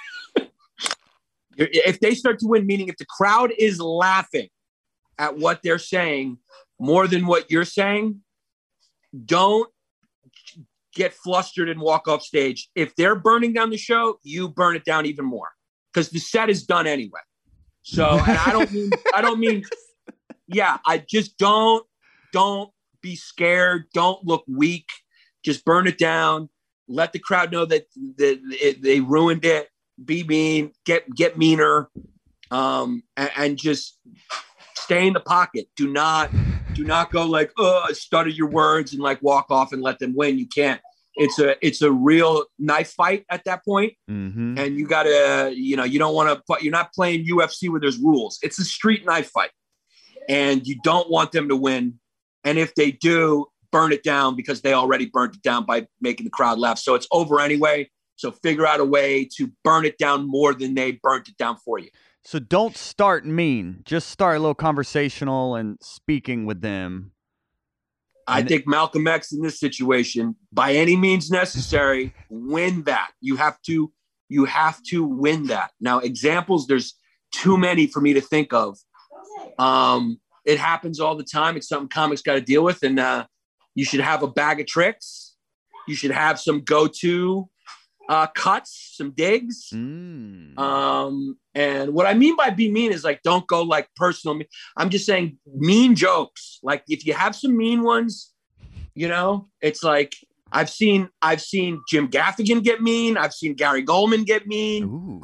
If they start to win, meaning if the crowd is laughing at what they're saying more than what you're saying, don't get flustered and walk off stage. If they're burning down the show, you burn it down even more because the set is done anyway. So, and I don't mean, yeah, I just don't be scared. Don't look weak. Just burn it down. Let the crowd know that they ruined it. Be mean, get meaner, and just stay in the pocket. Do not go like, stutter your words and like walk off and let them win. You can't. It's a real knife fight at that point. Mm-hmm. And you gotta, you don't want to. You're not playing UFC where there's rules. It's a street knife fight, and you don't want them to win. And if they do, burn it down because they already burnt it down by making the crowd laugh. So it's over anyway. So figure out a way to burn it down more than they burnt it down for you. So don't start mean. Just start a little conversational and speaking with them. I think Malcolm X in this situation, by any means necessary, win that. You have to win that. Now, examples, there's too many for me to think of. It happens all the time. It's something comics got to deal with. And you should have a bag of tricks. You should have some go-to cuts, some digs. And what I mean by be mean is like, don't go like personal. I'm just saying mean jokes. Like if you have some mean ones, it's like, I've seen Jim Gaffigan get mean. I've seen Gary Goldman get mean. Ooh.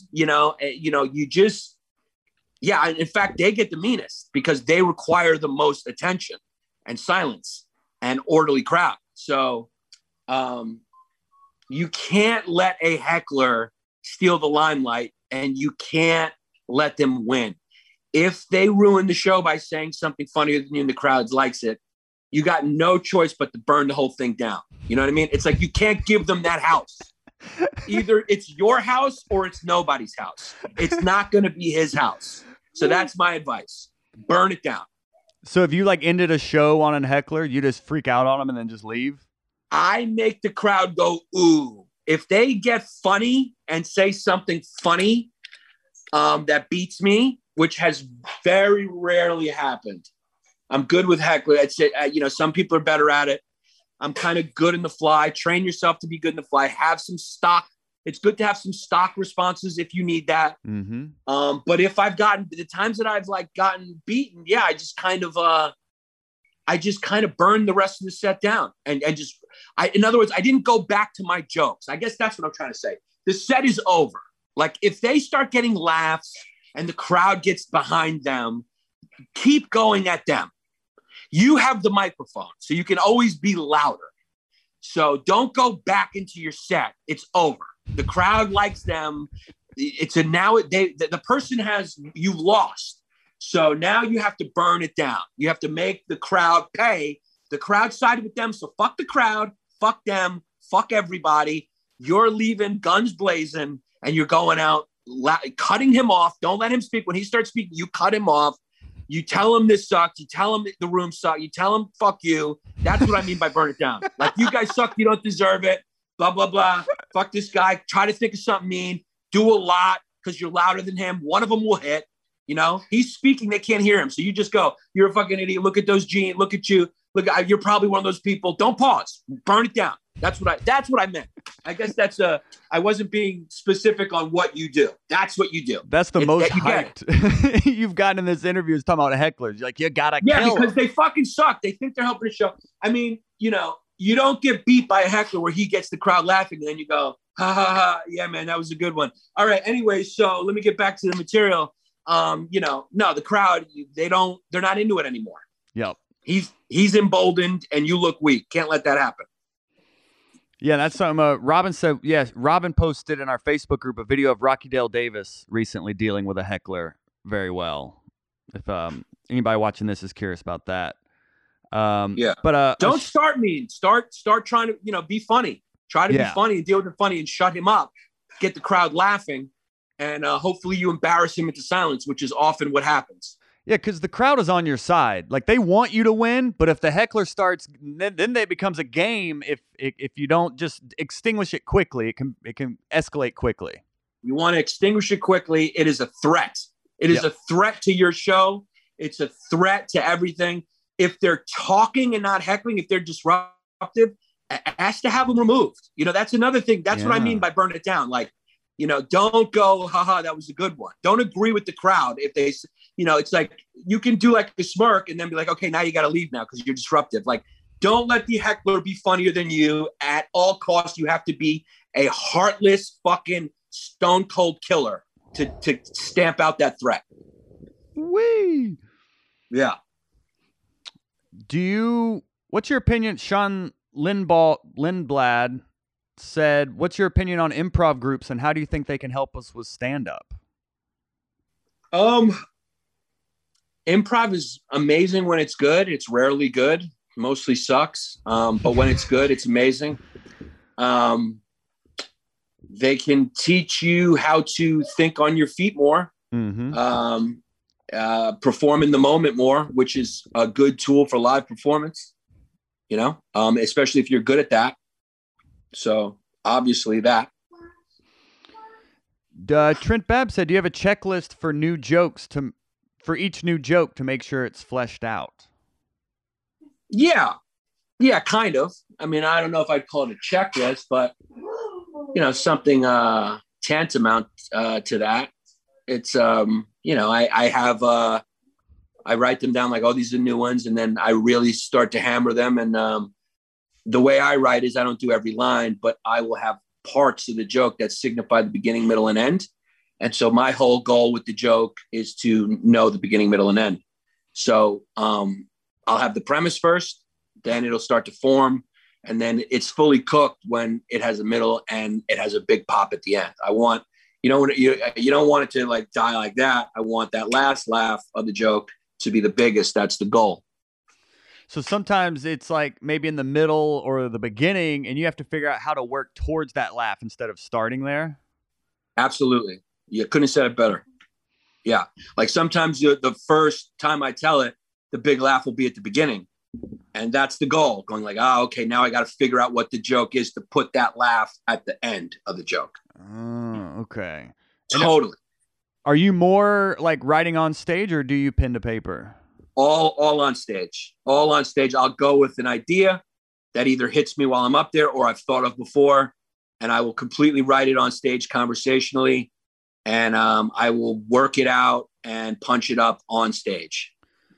In fact, they get the meanest because they require the most attention and silence and orderly crowd. So, you can't let a heckler steal the limelight, and you can't let them win. If they ruin the show by saying something funnier than you and the crowd likes it, you got no choice but to burn the whole thing down. You know what I mean? It's like you can't give them that house. Either it's your house or it's nobody's house. It's not going to be his house. So that's my advice. Burn it down. So if you like ended a show on a heckler, you just freak out on them and then just leave? I make the crowd go, ooh. If they get funny and say something funny that beats me, which has very rarely happened, I'm good with heckler. I'd say, some people are better at it. I'm kind of good in the fly. Train yourself to be good in the fly. Have some stock. It's good to have some stock responses if you need that. Mm-hmm. But if I've gotten the times that I've like gotten beaten, yeah, I just kind of burned the rest of the set down in other words, I didn't go back to my jokes. I guess that's what I'm trying to say. The set is over. Like if they start getting laughs and the crowd gets behind them, keep going at them. You have the microphone, so you can always be louder. So don't go back into your set. It's over. The crowd likes them. The person you've lost. So now you have to burn it down. You have to make the crowd pay. The crowd sided with them. So fuck the crowd, fuck them, fuck everybody. You're leaving guns blazing and you're going out, cutting him off. Don't let him speak. When he starts speaking, you cut him off. You tell him this sucked. You tell him the room sucked. You tell him, fuck you. That's what I mean by burn it down. Like, you guys suck. You don't deserve it. Blah, blah, blah. Fuck this guy. Try to think of something mean. Do a lot because you're louder than him. One of them will hit. He's speaking. They can't hear him. So you just go, you're a fucking idiot. Look at those jeans. Look at you. You're probably one of those people. Don't pause. Burn it down. That's what I meant. I guess I wasn't being specific on what you do. That's what you do. That's the most hyped you've gotten in this interview is talking about hecklers. You're like, you gotta kill because them. They fucking suck. They think they're helping the show. I mean, you don't get beat by a heckler where he gets the crowd laughing and then you go, ha ha ha, yeah, man, that was a good one. All right, anyway, so let me get back to the material. No, the crowd, they're not into it anymore. Yep. He's emboldened and you look weak. Can't let that happen. Yeah, that's something Robin said. Yes, Robin posted in our Facebook group a video of Rocky Dale Davis recently dealing with a heckler very well. If anybody watching this is curious about that. But don't start mean. Start trying to, be funny. Try to be funny and deal with the funny and shut him up. Get the crowd laughing. And hopefully you embarrass him into silence, which is often what happens. Yeah, because the crowd is on your side. Like, they want you to win, but if the heckler starts, then it becomes a game. If you don't just extinguish it quickly, it can escalate quickly. You want to extinguish it quickly. It is a threat. It is a threat to your show. It's a threat to everything. If they're talking and not heckling, if they're disruptive, ask to have them removed. That's another thing. That's what I mean by burn it down. Like, don't go, haha, that was a good one. Don't agree with the crowd. If they, it's like, you can do like a smirk and then be like, okay, now you got to leave now because you're disruptive. Like, don't let the heckler be funnier than you at all costs. You have to be a heartless fucking stone cold killer to stamp out that threat. Wee. Yeah. What's your opinion? Sean Lindblad said, what's your opinion on improv groups and how do you think they can help us with stand-up? Improv is amazing when it's good. It's rarely good. Mostly sucks. But when it's good, it's amazing. They can teach you how to think on your feet more, perform in the moment more, which is a good tool for live performance, especially if you're good at that. So obviously that. Trent Babb said, do you have a checklist for for each new joke to make sure it's fleshed out? Yeah, kind of. I mean, I don't know if I'd call it a checklist, but something tantamount to that. It's I write them down like, oh, these are new ones, and then I really start to hammer them. And the way I write is I don't do every line, but I will have parts of the joke that signify the beginning, middle, and end. And so my whole goal with the joke is to know the beginning, middle, and end. So I'll have the premise first, then it'll start to form, and then it's fully cooked when it has a middle and it has a big pop at the end. You don't want it to like die like that. I want that last laugh of the joke to be the biggest. That's the goal. So sometimes it's like maybe in the middle or the beginning, and you have to figure out how to work towards that laugh instead of starting there. Absolutely. You couldn't have said it better. Yeah. Like sometimes the first time I tell it, the big laugh will be at the beginning. And that's the goal. Going like, okay, now I got to figure out what the joke is to put that laugh at the end of the joke. Oh, okay. Totally. Are you more like writing on stage or do you pen to paper? All on stage. All on stage. I'll go with an idea that either hits me while I'm up there or I've thought of before, and I will completely write it on stage conversationally, and I will work it out and punch it up on stage,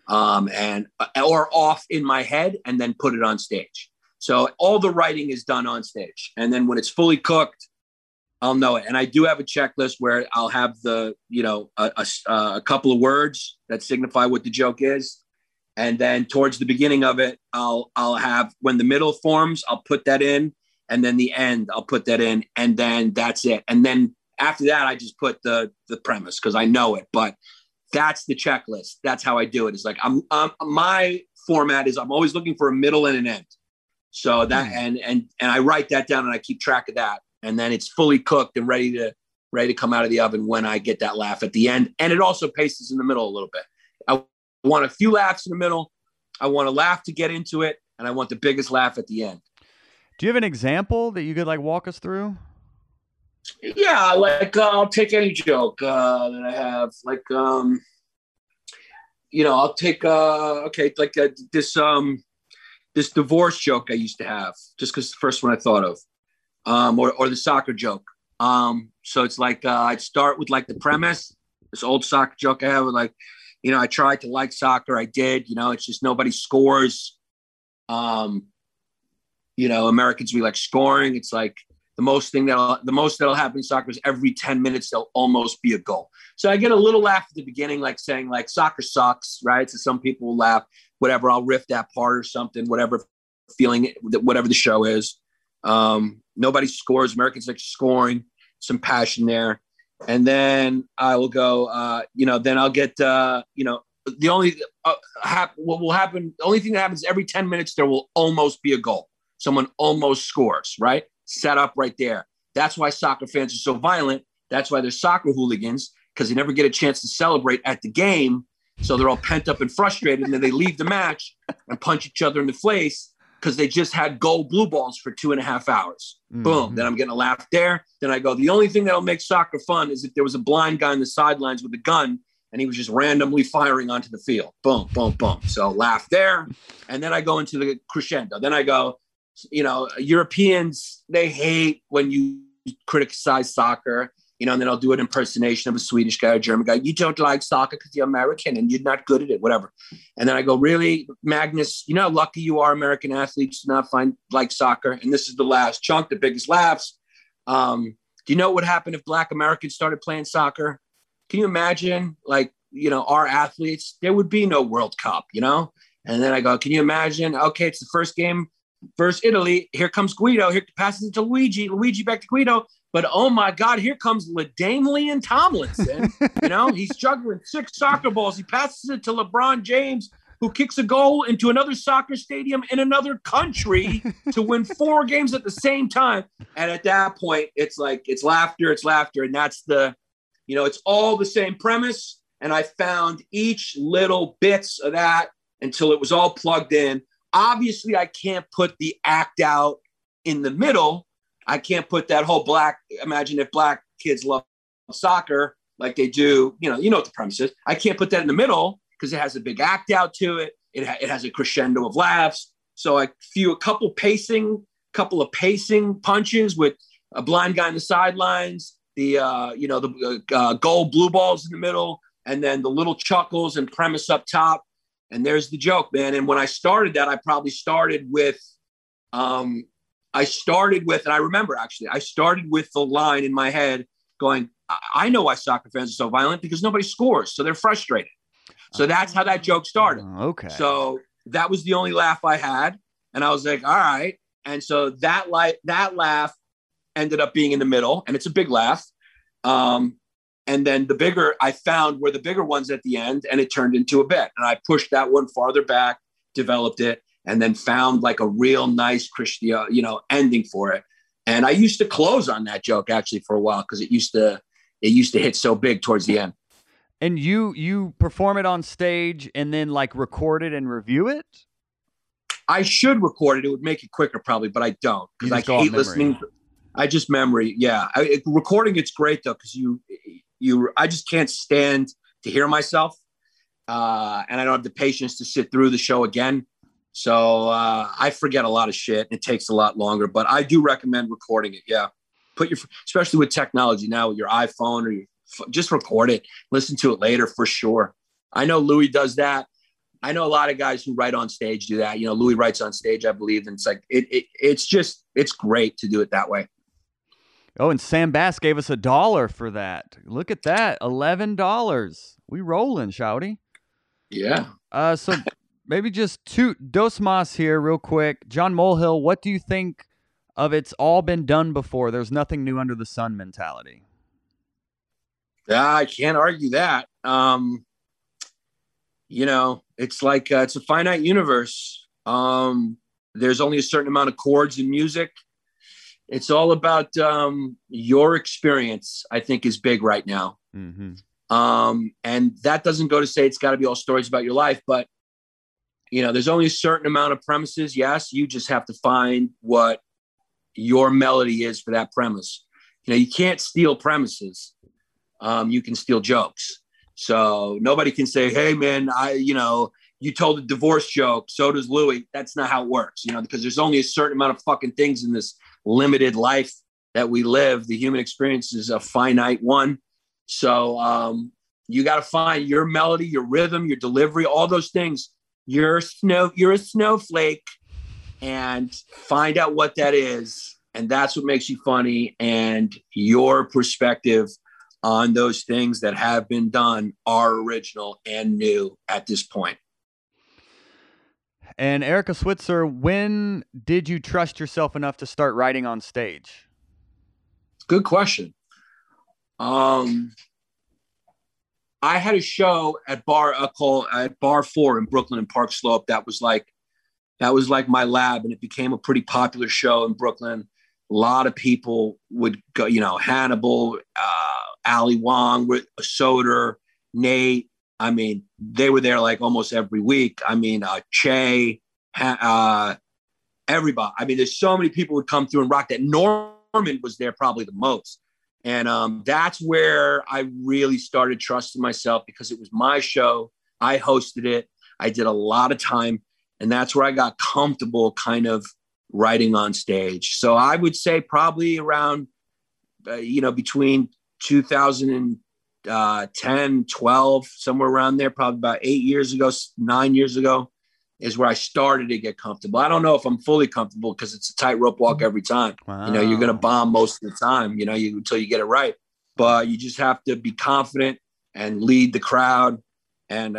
or off in my head and then put it on stage. So all the writing is done on stage, and then when it's fully cooked, I'll know it. And I do have a checklist where I'll have a couple of words that signify what the joke is. And then towards the beginning of it, I'll have, when the middle forms, I'll put that in. And then the end, I'll put that in. And then that's it. And then after that, I just put the premise because I know it. But that's the checklist. That's how I do it. It's like my format is I'm always looking for a middle and an end. So that and I write that down and I keep track of that. And then it's fully cooked and ready to come out of the oven when I get that laugh at the end. And it also paces in the middle a little bit. I want a few laughs in the middle. I want a laugh to get into it. And I want the biggest laugh at the end. Do you have an example that you could like walk us through? Yeah, like I'll take any joke that I have. Like, I'll take, this, this divorce joke I used to have, just because the first one I thought of, or the soccer joke. So it's like I'd start with like the premise, this old soccer joke I have, with like, you know, I tried to like soccer, I did, you know, it's just nobody scores. You know, Americans, we like scoring. It's like the most that'll happen in soccer is every 10 minutes there'll almost be a goal. So I get a little laugh at the beginning, like saying like soccer sucks, right? So some people will laugh, whatever. I'll riff that part or something, whatever feeling, whatever the show is. Nobody scores. Americans like scoring, some passion there. And then I will go, you know, then I'll get, you know, the only what will happen, the only thing that happens every 10 minutes, there will almost be a goal. Someone almost scores, right? Set up right there. That's why soccer fans are so violent. That's why they're soccer hooligans, because they never get a chance to celebrate at the game. So they're all pent up and frustrated, and then they leave the match and punch each other in the face because they just had goal blue balls for 2.5 hours. Mm-hmm. Boom. Then I'm getting a laugh there. Then I go, the only thing that'll make soccer fun is if there was a blind guy on the sidelines with a gun and he was just randomly firing onto the field. Boom, boom, boom. So laugh there. And then I go into the crescendo. Then I go, you know, Europeans, they hate when you criticize soccer, you know, and then I'll do an impersonation of a Swedish guy or German guy. You don't like soccer because you're American and you're not good at it, whatever. And then I go, really, Magnus, you know how lucky you are, American athletes, to not like soccer. And this is the last chunk, the biggest laughs. Do you know what would happen if Black Americans started playing soccer? Can you imagine, like, you know, our athletes, there would be no World Cup, you know? And then I go, can you imagine? Okay, it's the first game versus Italy. Here comes Guido. Here passes it to Luigi. Luigi back to Guido. But oh my God, here comes LaDainian Tomlinson. You know, he's juggling 6 soccer balls. He passes it to LeBron James, who kicks a goal into another soccer stadium in another country to win 4 games at the same time. And at that point, it's like, it's laughter. And that's the, you know, it's all the same premise. And I found each little bits of that until it was all plugged in. Obviously, I can't put the act out in the middle. I can't put that whole imagine if black kids love soccer like they do, you know what the premise is. I can't put that in the middle because it has a big act out to it. It has a crescendo of laughs. So I a couple of pacing punches with a blind guy in the sidelines, the goal blue balls in the middle, and then the little chuckles and premise up top. And there's the joke, man. And when I started that, I probably started with, and I remember actually, I started with the line in my head going, I know why soccer fans are so violent because nobody scores. So they're frustrated. So that's how that joke started. Okay. So that was the only laugh I had. And I was like, all right. And so that laugh ended up being in the middle, and it's a big laugh. And then I found were the bigger ones at the end, and it turned into a bit. And I pushed that one farther back, developed it, and then found like a real nice ending for it. And I used to close on that joke actually for a while because it used to hit so big towards the end. And you perform it on stage and then like record it and review it? I should record it. It would make it quicker probably, but I don't because I hate listening. I just memory. Yeah. Recording it's great though because I just can't stand to hear myself. And I don't have the patience to sit through the show again. So I forget a lot of shit. It takes a lot longer, but I do recommend recording it. Yeah. Especially with technology now with your iPhone or just record it, listen to it later for sure. I know Louis does that. I know a lot of guys who write on stage do that. You know, Louis writes on stage, I believe. And it's like, it's great to do it that way. Oh, and Sam Bass gave us $1 for that. Look at that. $11. We rolling, shouty. Yeah. So maybe just dos mas here real quick. John Molehill, what do you think of it's all been done before? There's nothing new under the sun mentality. Yeah, I can't argue that. It's like it's a finite universe. There's only a certain amount of chords in music. It's all about your experience, I think, is big right now. Mm-hmm. And that doesn't go to say it's got to be all stories about your life, but, there's only a certain amount of premises. Yes, you just have to find what your melody is for that premise. You can't steal premises. You can steal jokes. So nobody can say, hey, man, you told a divorce joke, so does Louis. That's not how it works, because there's only a certain amount of fucking things in this limited life that we live. The human experience is a finite one. So you got to find your melody, your rhythm, your delivery, all those things. You're a snowflake, and find out what that is. And that's what makes you funny. And your perspective on those things that have been done are original and new at this point. And Erica Switzer, when did you trust yourself enough to start writing on stage? Good question. I had a show at Bar 4 in Brooklyn and Park Slope. That was like my lab, and it became a pretty popular show in Brooklyn. A lot of people would go, Hannibal, Ali Wong, Soder, Nate. I mean, they were there like almost every week. I mean, Che, everybody. I mean, there's so many people would come through and rock that. Norman was there probably the most. And that's where I really started trusting myself, because it was my show. I hosted it. I did a lot of time. And that's where I got comfortable kind of writing on stage. So I would say probably around, between 2010, 12, somewhere around there, probably about 9 years ago is where I started to get comfortable. I don't know if I'm fully comfortable, because it's a tightrope walk every time. Wow. You're going to bomb most of the time, until you get it right. But you just have to be confident and lead the crowd. And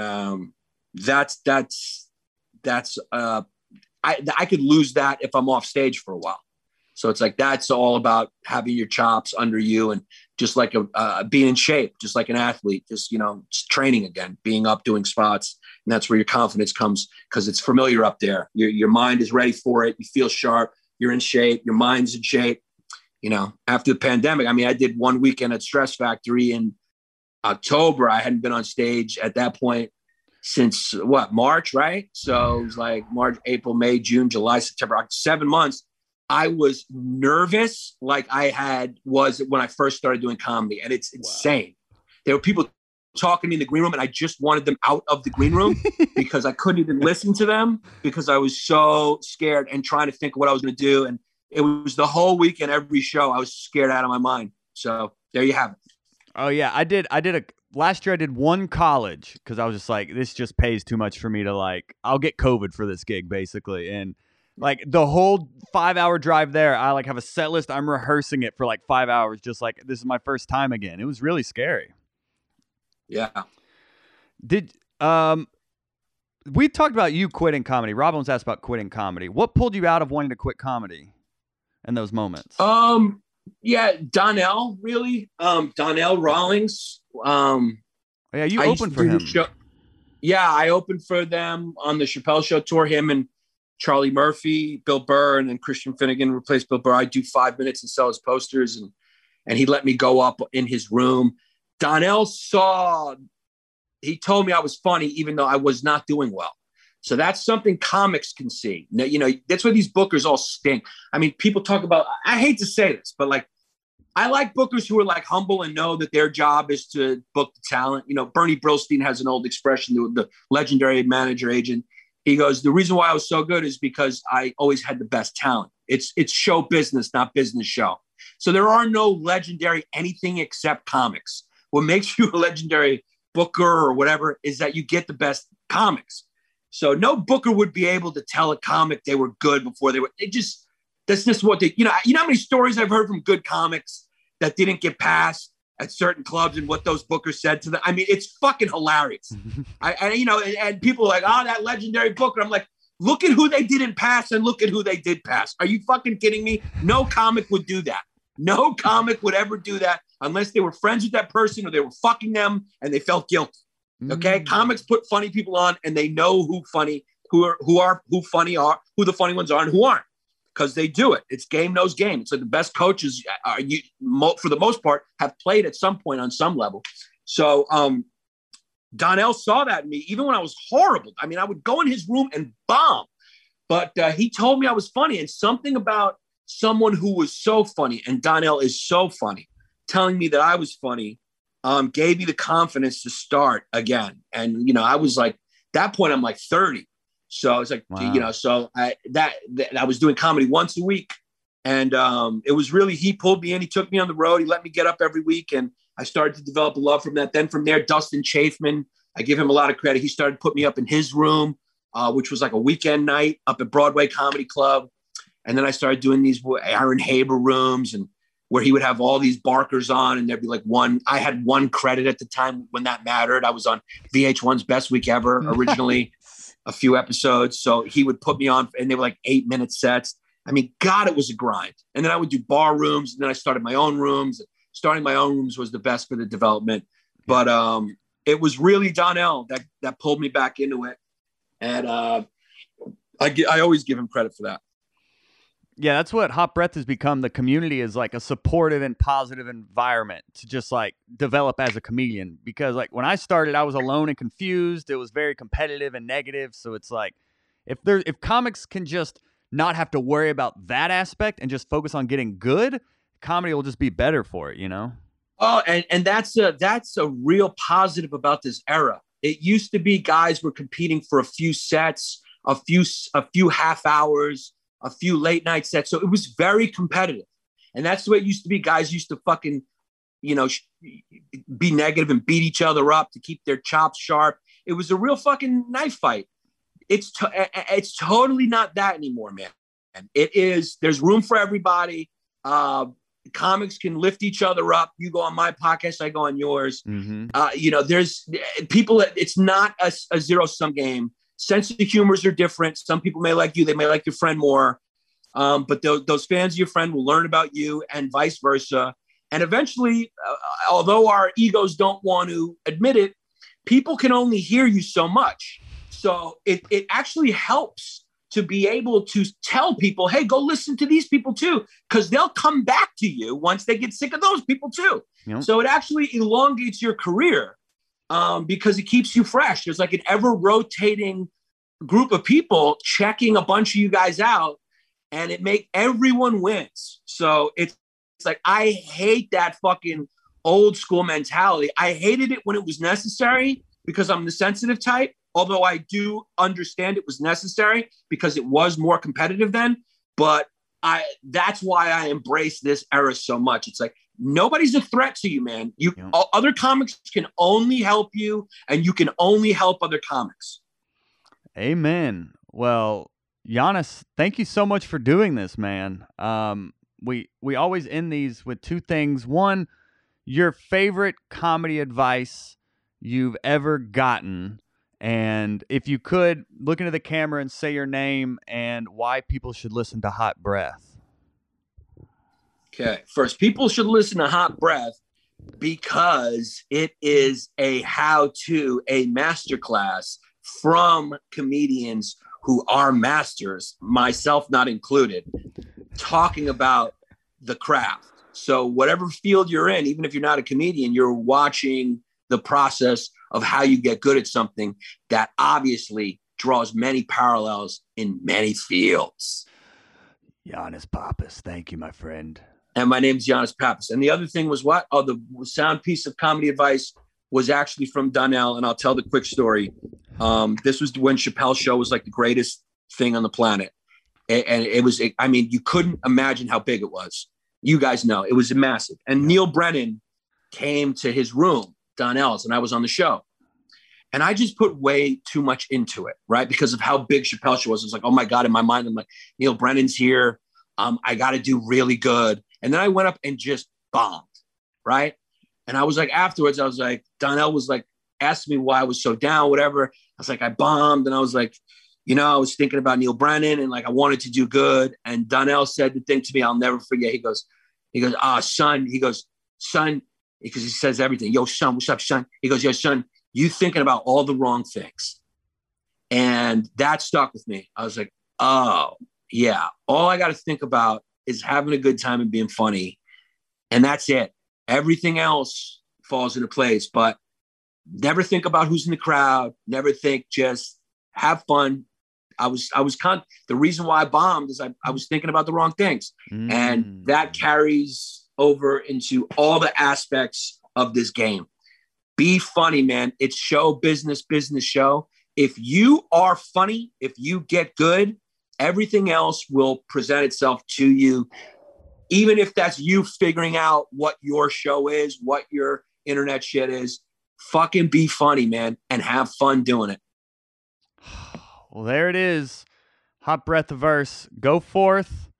I could lose that if I'm off stage for a while. So it's like, that's all about having your chops under you, and just like being in shape, just like an athlete, just training again, being up, doing spots. And that's where your confidence comes, because it's familiar up there. Your mind is ready for it. You feel sharp. You're in shape. Your mind's in shape. After the pandemic, I mean, I did one weekend at Stress Factory in October. I hadn't been on stage at that point since March, right? So it was like March, April, May, June, July, September, 7 months. I was nervous like I was when I first started doing comedy. And it's insane. Wow. There were people talking to me in the green room, and I just wanted them out of the green room because I couldn't even listen to them, because I was so scared and trying to think of what I was going to do. And it was the whole weekend, every show, I was scared out of my mind. So there you have it. Oh yeah. Last year I did one college, because I was just like, this just pays too much for me to I'll get COVID for this gig basically. And the whole 5-hour drive there, I have a set list. I'm rehearsing it for 5 hours. Just this is my first time again. It was really scary. Yeah. We talked about you quitting comedy. Rob was asked about quitting comedy. What pulled you out of wanting to quit comedy in those moments? Yeah, Donnell, really. Donnell Rawlings. Yeah, you opened for him. Yeah, I opened for them on the Chappelle Show tour. Him and Charlie Murphy, Bill Burr, and then Christian Finnegan replaced Bill Burr. I do 5 minutes and sell his posters, and he let me go up in his room. Donnell he told me I was funny, even though I was not doing well. So that's something comics can see. That's where these bookers all stink. I mean, people talk about, I hate to say this, but I like bookers who are humble and know that their job is to book the talent. Bernie Brillstein has an old expression, the legendary manager agent. He goes, the reason why I was so good is because I always had the best talent. It's show business, not business show. So there are no legendary anything except comics. What makes you a legendary booker or whatever is that you get the best comics. So no booker would be able to tell a comic they were good before that's just what they, how many stories I've heard from good comics that didn't get passed at certain clubs and what those bookers said to them. I mean, it's fucking hilarious. And people are like, oh, that legendary booker. I'm like, look at who they didn't pass and look at who they did pass. Are you fucking kidding me? No comic would do that. No comic would ever do that unless they were friends with that person or they were fucking them and they felt guilty. Okay. Comics put funny people on, and they know who the funny ones are and who aren't, because they do it. It's game knows game. So the best coaches for the most part have played at some point on some level. So Donnell saw that in me, even when I was horrible. I mean, I would go in his room and bomb, but he told me I was funny, and something about someone who was so funny, and Donnell is so funny, telling me that I was funny, gave me the confidence to start again. And, I was that point, I'm like 30. So I was like, Wow. so I was doing comedy once a week. And it was really, he pulled me in, he took me on the road, he let me get up every week. And I started to develop a love from that. Then from there, Dustin Chafman, I give him a lot of credit. He started putting me up in his room, which was like a weekend night up at Broadway Comedy Club. And then I started doing these Aaron Haber rooms, and where he would have all these barkers on, and there'd be like I had one credit at the time when that mattered. I was on VH1's Best Week Ever originally, a few episodes. So he would put me on, and they were like 8-minute sets. I mean, God, it was a grind. And then I would do bar rooms, and then I started my own rooms. Starting my own rooms was the best for the development. But it was really Donnell that pulled me back into it. And I always give him credit for that. Yeah, that's what Hot Breath has become. The community is like a supportive and positive environment to just like develop as a comedian. Because like when I started, I was alone and confused. It was very competitive and negative. So it's like if comics can just not have to worry about that aspect and just focus on getting good, comedy will just be better for it, you know? Oh, and that's a real positive about this era. It used to be guys were competing for a few sets, a few half hours, a few late night sets. So it was very competitive. And that's the way it used to be. Guys used to fucking, be negative and beat each other up to keep their chops sharp. It was a real fucking knife fight. It's totally not that anymore, man. And there's room for everybody. Comics can lift each other up. You go on my podcast, I go on yours. Mm-hmm. There's people, it's not a zero-sum game. Sense of humors are different. Some people may like you, they may like your friend more. But those fans of your friend will learn about you and vice versa. And eventually, although our egos don't want to admit it, people can only hear you so much. So it actually helps to be able to tell people, hey, go listen to these people too, because they'll come back to you once they get sick of those people too. Yep. So it actually elongates your career because it keeps you fresh. There's like an ever rotating group of people checking a bunch of you guys out, and everyone wins. So it's like, I hate that fucking old school mentality. I hated it when it was necessary because I'm the sensitive type. Although I do understand it was necessary because it was more competitive then, but that's why I embrace this era so much. It's like, nobody's a threat to you, man. Other comics can only help you, and you can only help other comics. Amen. Well, Giannis, thank you so much for doing this, man. We always end these with two things. One, your favorite comedy advice you've ever gotten. And if you could look into the camera and say your name and why people should listen to Hot Breath. Okay. First, people should listen to Hot Breath because it is a how-to, a masterclass from comedians who are masters, myself not included, talking about the craft. So whatever field you're in, even if you're not a comedian, you're watching the process of how you get good at something that obviously draws many parallels in many fields. Giannis Pappas, thank you, my friend. And my name's Giannis Pappas. And the other thing was what? Oh, the sound piece of comedy advice was actually from Donnell, and I'll tell the quick story. This was when Chappelle's show was like the greatest thing on the planet. And it was, you couldn't imagine how big it was. You guys know, it was massive. And Neil Brennan came to his room, Donnell's, and I was on the show. And I just put way too much into it, right? Because of how big Chappelle's show was. It was like, oh my God, in my mind, I'm like, Neil Brennan's here. I got to do really good. And then I went up and just bombed, right? And I was like, afterwards, I was like, Donnell was like, asking me why I was so down, whatever. I was like, I bombed. And I was like, I was thinking about Neil Brennan and like, I wanted to do good. And Donnell said the thing to me, I'll never forget. He goes, son, because he says everything. Yo, son, what's up, son? He goes, yo, son, you thinking about all the wrong things. And that stuck with me. I was like, oh, yeah. All I got to think about is having a good time and being funny. And that's it. Everything else falls into place. But never think about who's in the crowd. Never think, just have fun. The reason why I bombed is I was thinking about the wrong things. And that carries over into all the aspects of this game. Be funny, man. It's show business show. if you are funny, if you get good, everything else will present itself to you. Even if that's you figuring out what your show is, what your internet shit is, fucking be funny, man, and have fun doing it. Well, there it is. Hot Breath the Verse. Go forth.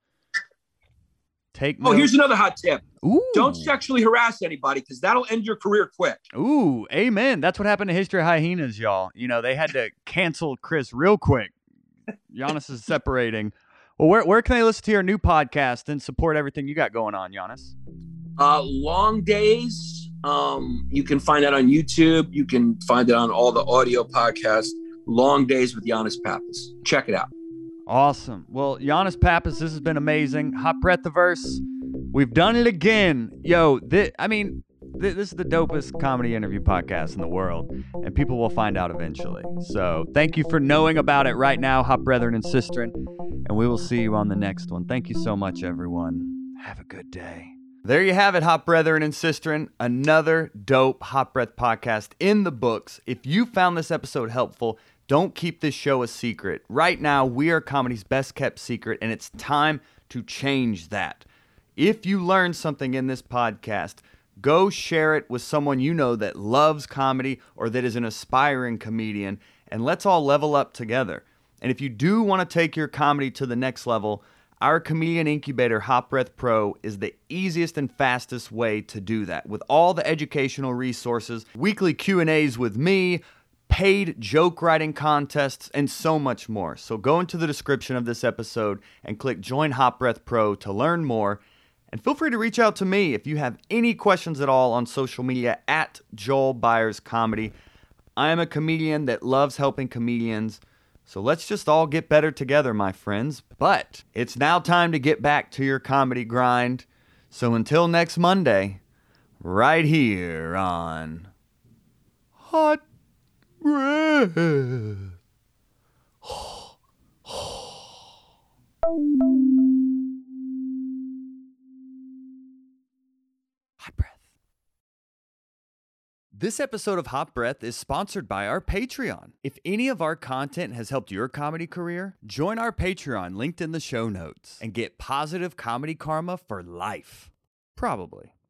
Take notes. Oh, here's another hot tip. Ooh. Don't sexually harass anybody because that'll end your career quick. Ooh, amen. That's what happened to History of Hyenas, y'all. You know, they had to cancel Chris real quick. Giannis is separating. Well, where can they listen to your new podcast and support everything you got going on, Giannis? Long Days. You can find that on YouTube. You can find it on all the audio podcasts. Long Days with Giannis Pappas. Check it out. Awesome. Well, Giannis Pappas, this has been amazing. Hot Breath the Verse. We've done it again. Yo, this is the dopest comedy interview podcast in the world, and people will find out eventually. So thank you for knowing about it right now, Hot Brethren and Sistren, and we will see you on the next one. Thank you so much, everyone. Have a good day. There you have it, Hot Brethren and Sistren. Another dope Hot Breath podcast in the books. If you found this episode helpful, don't keep this show a secret. Right now, we are comedy's best kept secret, and it's time to change that. If you learned something in this podcast, go share it with someone you know that loves comedy or that is an aspiring comedian, and let's all level up together. And if you do want to take your comedy to the next level, our Comedian Incubator Hot Breath Pro is the easiest and fastest way to do that. With all the educational resources, weekly Q&As with me, paid joke writing contests, and so much more. So go into the description of this episode and click Join Hot Breath Pro to learn more. And feel free to reach out to me if you have any questions at all on social media at Joel Byers Comedy. I am a comedian that loves helping comedians. So let's just all get better together, my friends. But it's now time to get back to your comedy grind. So until next Monday, right here on Hot Breath. Hot Breath. This episode of Hot Breath is sponsored by our Patreon. If any of our content has helped your comedy career, join our Patreon linked in the show notes and get positive comedy karma for life. Probably.